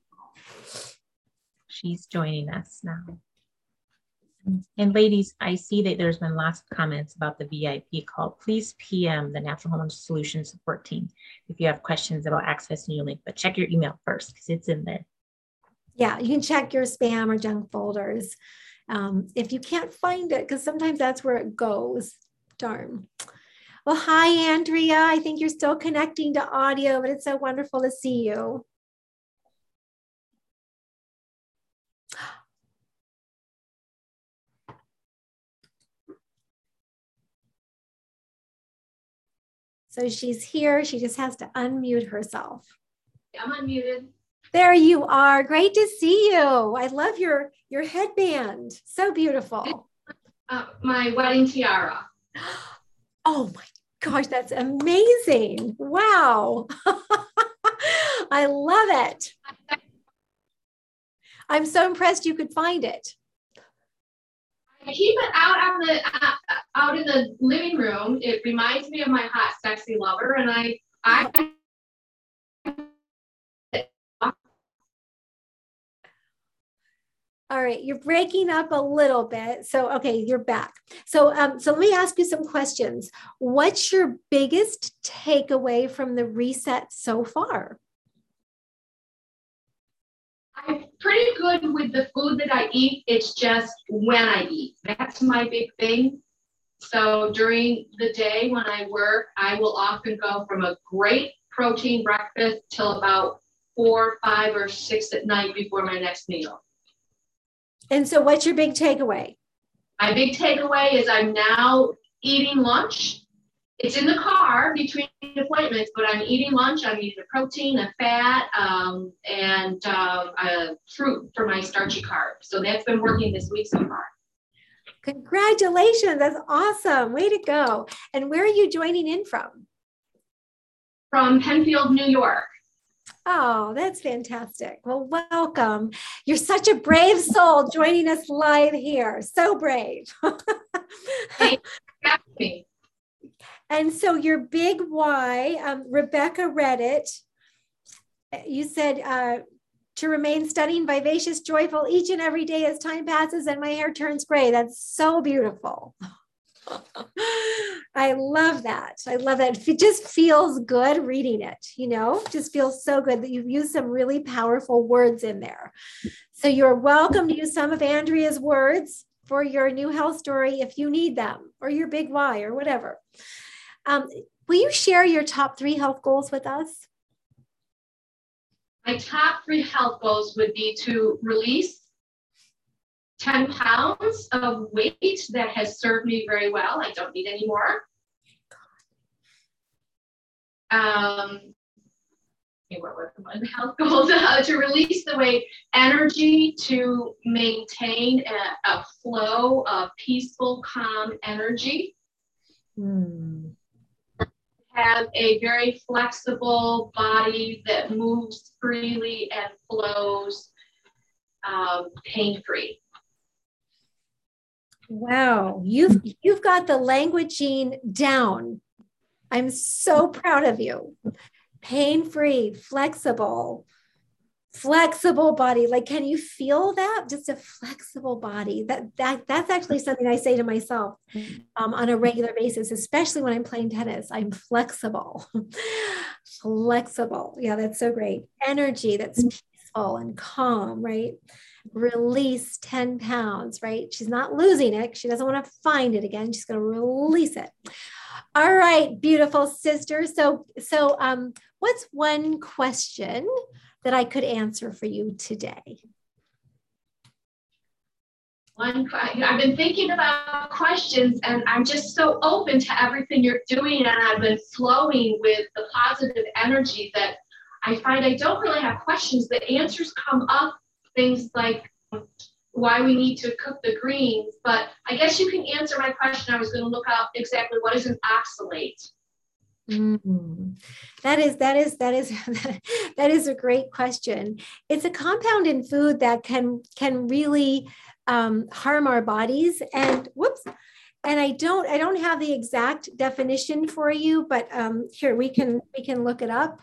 She's joining us now. And ladies, I see that there's been lots of comments about the V I P call. Please P M the Natural Hormone Solutions support team if you have questions about accessing your link, but check your email first because it's in there.
Yeah, you can check your spam or junk folders um, if you can't find it, because sometimes that's where it goes. Darn. Well, hi, Andrea. I think you're still connecting to audio, but it's so wonderful to see you. So she's here. She just has to unmute herself.
I'm unmuted.
There you are. Great to see you. I love your, your headband. So beautiful.
Uh, my wedding tiara.
Oh my gosh, that's amazing. Wow. I love it. I'm so impressed you could find it.
I keep it out on the uh, out in the living room. It reminds me of my hot, sexy lover, and I I
All right, you're breaking up a little bit. So, okay, you're back. So, um, so let me ask you some questions. What's your biggest takeaway from the reset so far?
I'm pretty good with the food that I eat. It's just when I eat. That's my big thing. So during the day when I work, I will often go from a great protein breakfast till about four, five, or six at night before my next meal.
And so what's your big takeaway?
My big takeaway is I'm now eating lunch. It's in the car between appointments, but I'm eating lunch. I'm eating a protein, a fat, um, and uh, a fruit for my starchy carbs. So that's been working this week so far.
Congratulations. That's awesome. Way to go. And where are you joining in from?
From Penfield, New York.
Oh, that's fantastic. Well, welcome. You're such a brave soul joining us live here. So brave.
Thanks for having me.
And so your big why, um, Rebecca read it. You said uh, to remain stunning, vivacious, joyful each and every day as time passes and my hair turns gray. That's so beautiful. I love that. I love that. It just feels good reading it, you know, just feels so good that you've used some really powerful words in there. So you're welcome to use some of Andrea's words for your new health story if you need them, or your big why or whatever. Um, will you share your top three health goals with us?
My top three health goals would be to release ten pounds of weight that has served me very well. I don't need any more. Um, okay, what were the health goals? Uh, to release the weight, energy to maintain a, a flow of peaceful, calm energy.
Hmm.
Have a very flexible body that moves freely and flows um, pain-free.
Wow, you've you've got the languaging down. I'm so proud of you. Pain-free, flexible, flexible body. Like, can you feel that? Just a flexible body. That that that's actually something I say to myself um, on a regular basis, especially when I'm playing tennis. I'm flexible, flexible. Yeah, that's so great. Energy that's peaceful and calm, right? Release ten pounds, right? She's not losing it. She doesn't want to find it again. She's going to release it. All right, beautiful sister. So, so um, what's one question that I could answer for you today?
One, I've been thinking about questions, and I'm just so open to everything you're doing, and I've been flowing with the positive energy that I find I don't really have questions. The answers come up, things like why we need to cook the greens, but I guess you can answer my question. I was going to look up exactly what is an oxalate.
Mm-hmm. That is, that is, that is, that is a great question. It's a compound in food that can, can really um, harm our bodies. And whoops. And I don't, I don't have the exact definition for you, but um, here we can, we can look it up.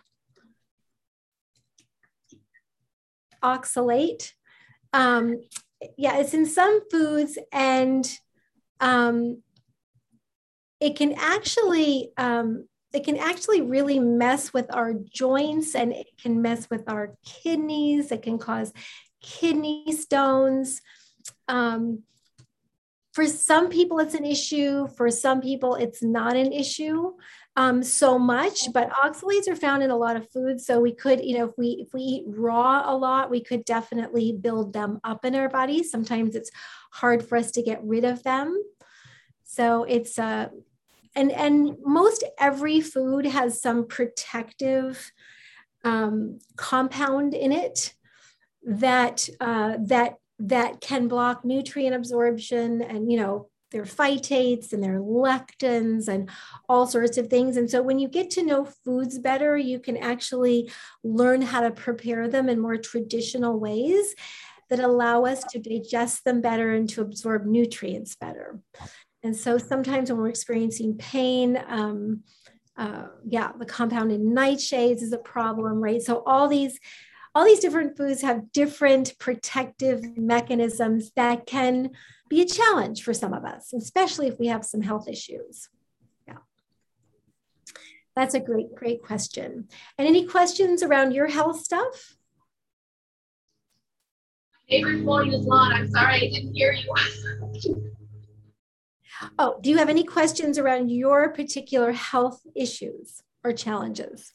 Oxalate. Um, yeah, it's in some foods, and um, it can actually, um, it can actually really mess with our joints, and it can mess with our kidneys. It can cause kidney stones. Um, for some people, it's an issue. For some people, it's not an issue um, so much, but oxalates are found in a lot of foods. So we could, you know, if we, if we eat raw a lot, we could definitely build them up in our bodies. Sometimes it's hard for us to get rid of them. So it's, uh, and, and most every food has some protective um, compound in it that, uh, that, that can block nutrient absorption, and, you know, there are phytates and there are lectins and all sorts of things. And so when you get to know foods better, you can actually learn how to prepare them in more traditional ways that allow us to digest them better and to absorb nutrients better. And so sometimes when we're experiencing pain, um, uh, yeah, the compound in nightshades is a problem, right? So all these all these different foods have different protective mechanisms that can be a challenge for some of us, especially if we have some health issues. Yeah. That's a great, great question. And any questions around your health stuff?
Favorite mowing is lawn. I'm sorry, I didn't hear you.
Oh, do you have any questions around your particular health issues or challenges?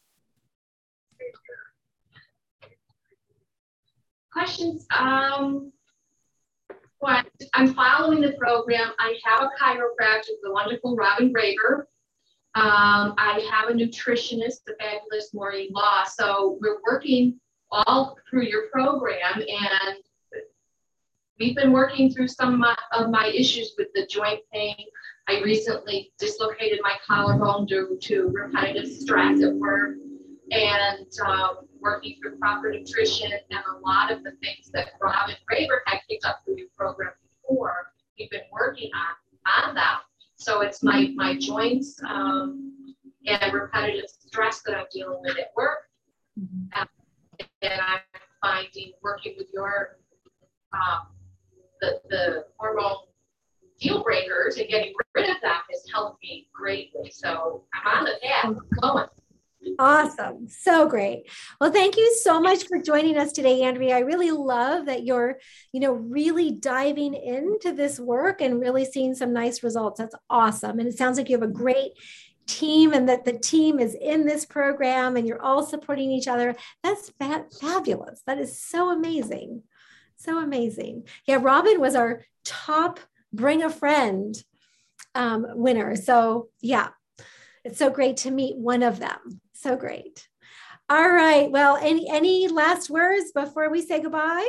Questions? Um, what I'm following the program. I have a chiropractor, the wonderful Robin Graver. Um, I have a nutritionist, the fabulous Maureen Law. So we're working all through your program, and we've been working through some of my, of my issues with the joint pain. I recently dislocated my collarbone due to repetitive stress at work, and um, working through proper nutrition and a lot of the things that Robin Graver had picked up through your program before. We've been working on, on that. So it's my, my joints um, and repetitive stress that I'm dealing with at work. Mm-hmm. um, and I'm finding working with your um, the, the hormone deal breakers and getting rid of that has helped me greatly. So I'm on the path, I'm going.
Awesome. So great. Well, thank you so much for joining us today, Andrea. I really love that you're, you know, really diving into this work and really seeing some nice results. That's awesome. And it sounds like you have a great team and that the team is in this program and you're all supporting each other. That's fa- fabulous. That is so amazing. So amazing. Yeah, Robin was our top Bring a Friend um, winner. So yeah, it's so great to meet one of them. So great. All right. Well, any, any last words before we say goodbye?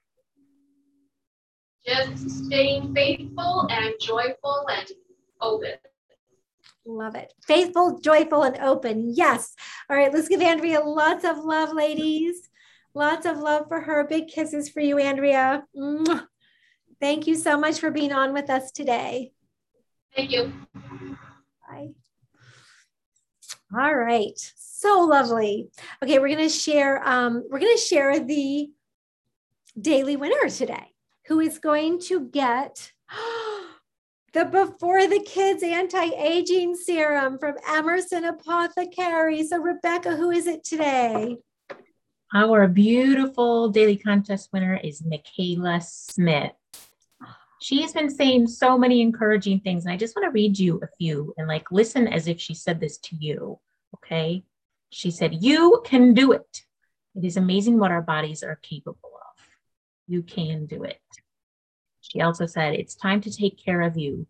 Just staying faithful and joyful and open.
Love it. Faithful, joyful, and open. Yes. All right. Let's give Andrea lots of love, ladies. Lots of love for her. Big kisses for you, Andrea. Mwah. Thank you so much for being on with us today.
Thank you.
Bye. All right. So lovely. Okay, we're going to share, um, we're going to share the daily winner today, who is going to get the Before the Kids Anti-Aging Serum from Emerson Apothecary. So Rebecca, who is it today?
Our beautiful daily contest winner is Michaela Smith. She's been saying so many encouraging things, and I just want to read you a few and like listen as if she said this to you, okay? She said, "You can do it. It is amazing what our bodies are capable of. You can do it." She also said, "It's time to take care of you.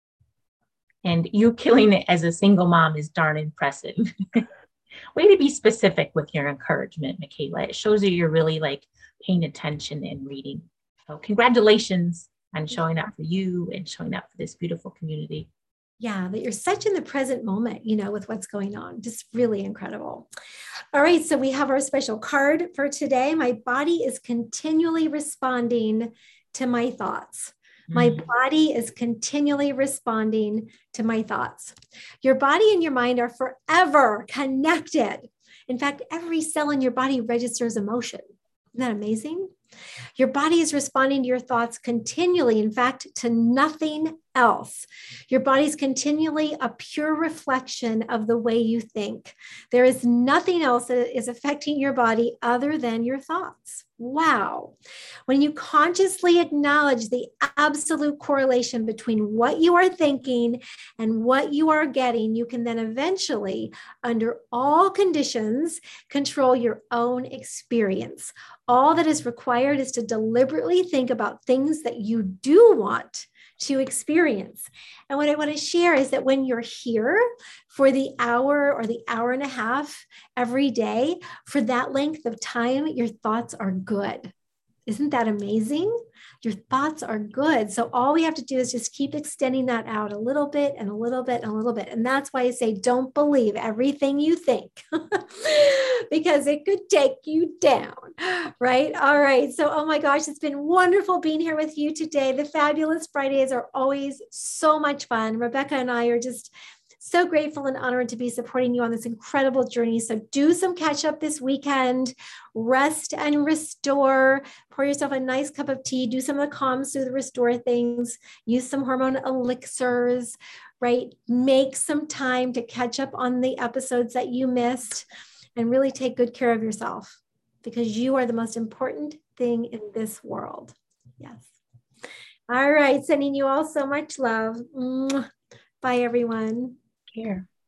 And you killing it as a single mom is darn impressive." Way to be specific with your encouragement, Michaela. It shows that you're really like paying attention and reading. So congratulations on showing up for you and showing up for this beautiful community.
Yeah, that you're such in the present moment, you know, with what's going on. Just really incredible. All right, so we have our special card for today. My body is continually responding to my thoughts. My body is continually responding to my thoughts. Your body and your mind are forever connected. In fact, every cell in your body registers emotion. Isn't that amazing? Your body is responding to your thoughts continually, in fact, to nothing else. Your body is continually a pure reflection of the way you think. There is nothing else that is affecting your body other than your thoughts. Wow. When you consciously acknowledge the absolute correlation between what you are thinking and what you are getting, you can then eventually, under all conditions, control your own experience. All that is required is to deliberately think about things that you do want to experience. And what I want to share is that when you're here for the hour or the hour and a half every day, for that length of time, your thoughts are good. Isn't that amazing? Your thoughts are good. So all we have to do is just keep extending that out a little bit and a little bit and a little bit. And that's why I say, don't believe everything you think because it could take you down, right? All right. So, oh my gosh, it's been wonderful being here with you today. The Fabulous Fridays are always so much fun. Rebecca and I are just So grateful and honored to be supporting you on this incredible journey. So do some catch up this weekend, rest and restore, pour yourself a nice cup of tea, do some of the calms through the restore things, use some hormone elixirs, right? Make some time to catch up on the episodes that you missed and really take good care of yourself because you are the most important thing in this world. Yes. All right. Sending you all so much love. Bye, everyone.
Here.